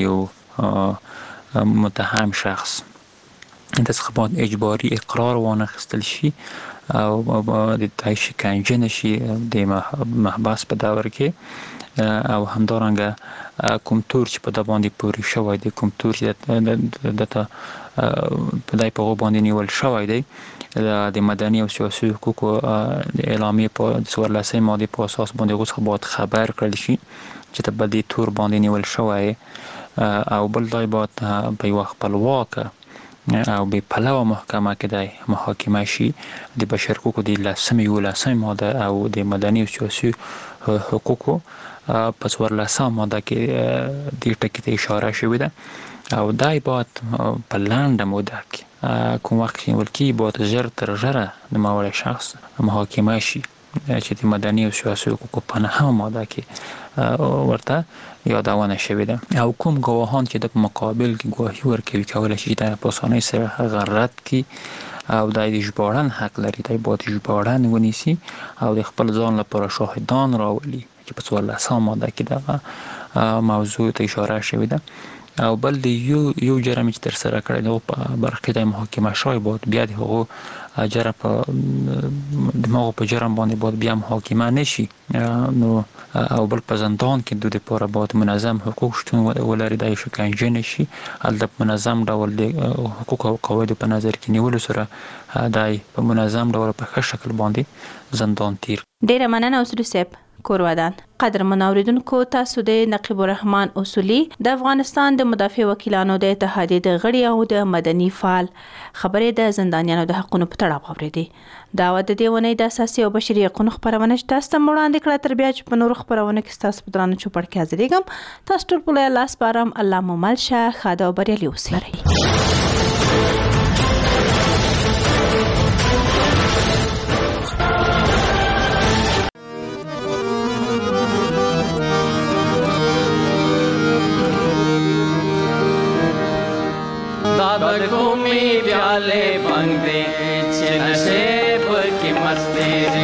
یو متهم شخص د څخه باید اجباري اقرار وانخیستل شي او د تای شکنجه نشي د محبس په دور کې او همدارنګه کوم تور چې په د باندې پوري شوی دی، کوم تور چې دته په دای په باندې نیول شوی دی د مدني او سیاسي حقوقو د اعلامیه په 14 ماده په اساس باندې اوس باید خبر کړل شي چې په دې تور باندې نیول شوی او بل دای باید په یو خپلواکه او به پلوه محکمه کې د محاکمه شي د بشر حقوقو د 11 ماده او د مدني او سیاسي حقوقو په 14 ماده کې د ټکی ته اشاره شوې ده او دای باید په لنډه موده کې کوم وخت نیول کېږي باید ژر تر ژره د ماوړی شخص محاکمه شي چې د مدني او سیاسي حقوقو په 9 ماده کې ورته یادونه شوې ده او کوم ګواهان چې د مقابل کې ګواهي ورکوي کولی شي د په اسانۍ سره هغه رد کړي او د ژباړن حق لري، دی باید ژباړن ونیسي او د خپل ځان لپاره شاهدان راولي چې په 14 ماده کې دغه موضوع ته اشاره شوې ده. او بل د یو جرم چې تر سره کړی دی په برخه د محاکمه شوی باید بیا د هغو جرم په جرم باندې باید بیا محاکمه نشي نو او بل په زندان کې دوی لپاره باید منظم حقوق شتون ولري، د شکنجه نشي هلته په منظم ډول د حقوق او قواعد په نظر کې نیولو سره دای په منظم ډول په ښه شکل باندې زندان تیر. ډیره مننه اوسرو صاحب کورودان. قدرمن اوریدونکو، تاسو د نقیب الرحمن اصولی د افغانستان د مدافع وکیلانو د اتحادیې د غړي او د مدني فعال خبرې د زندانیانو د حقونو په تړاو اوریدي. دا د دې ونې د اساسي او بشري حقوقو خبرونه تاسو ته وړاندې کړه. تر بیا چې په نورو خبرونه کې تاسو په درانه چوپړ کې حاضرېږم. تاسو ټول په الله سپارم. الله مو مل شه، خاده او بریالي اوسئ. दादा घूमी प्याले बंग दे नशेब की मस्ती रे,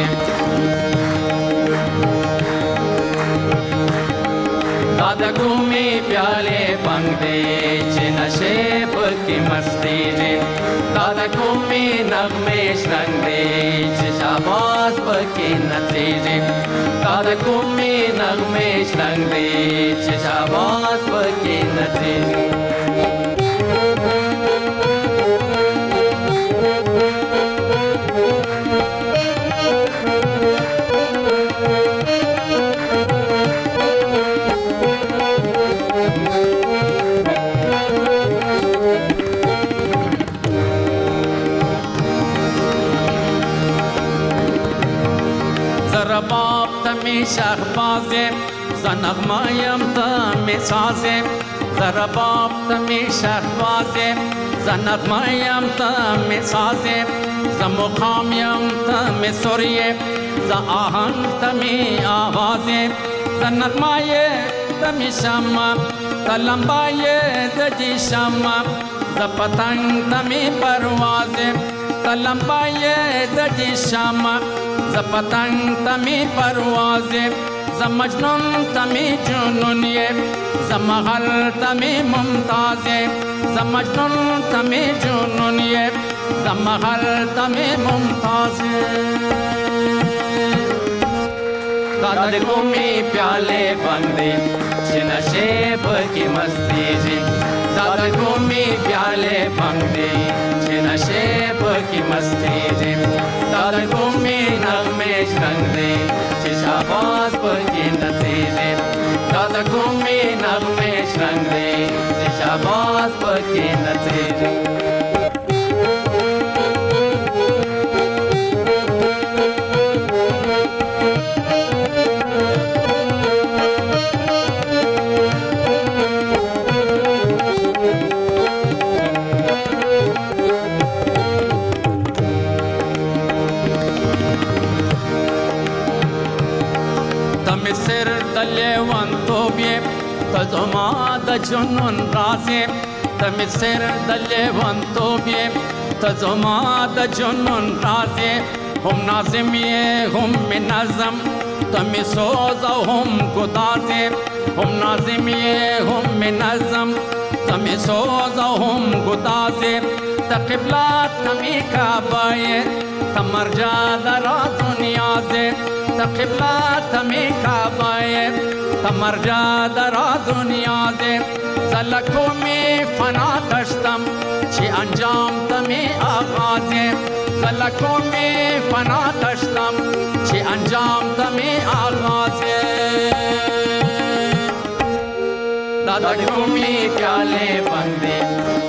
दादा घूमी प्याले बंग दे नशेब की मस्ती रे, दादा घूमी नगमे रंग दे शाबाश की नची रे, दादा घूमी नगमे रंग दे शाबाश की नची रे. बाप तमी शहबाजे ज़नग़मायम तमी साजे, ज़रा बाप तमी शहबाजे ज़नग़मायम तमी साजे, ज़मुक़ामयम तमी सुरिये ज़ आहंग तमी आवाज़े, ज़नग़माये तमी शम्मा तलम्बाये दजी शम्मा, ज़ पतंग तमी परवाज़े तलम्बाये दजी शम्मा, ز پتنگ تمی پروازه، ز مجنون تمی جنونیه، ز مغل تمی ممتازه، ز مجنون تمی جنونیه، ز مغل تمی ممتازه. داد گومی پیالے بندے چه نشیب کی مستی جی، داد گومی پیالے بندے چه نشیب کی مستی جی، داد گومی نغمش رنگ دے چه شاباز پکی نتی جی، داد گومی نغمش رنگ دے چه شاباز پکی نتی جی. تزما د جنون رازم تمی سر دل ونتوبی تزما د جنون رازم هم نازمیه هم منظم تمی سوز و هم گدازم هم نازمیه هم منظم تمی سوز و هم گدازم تقبلات تمی کعبه تمرجا درا دنیازه تقبلات تمی کعبه تمرجا درا دنیازه زلکو می فنا دشتم چی انجام تمی آغازه زلکو می فنا دشتم چی انجام تمی آغازه دادا گومی پیالے بندے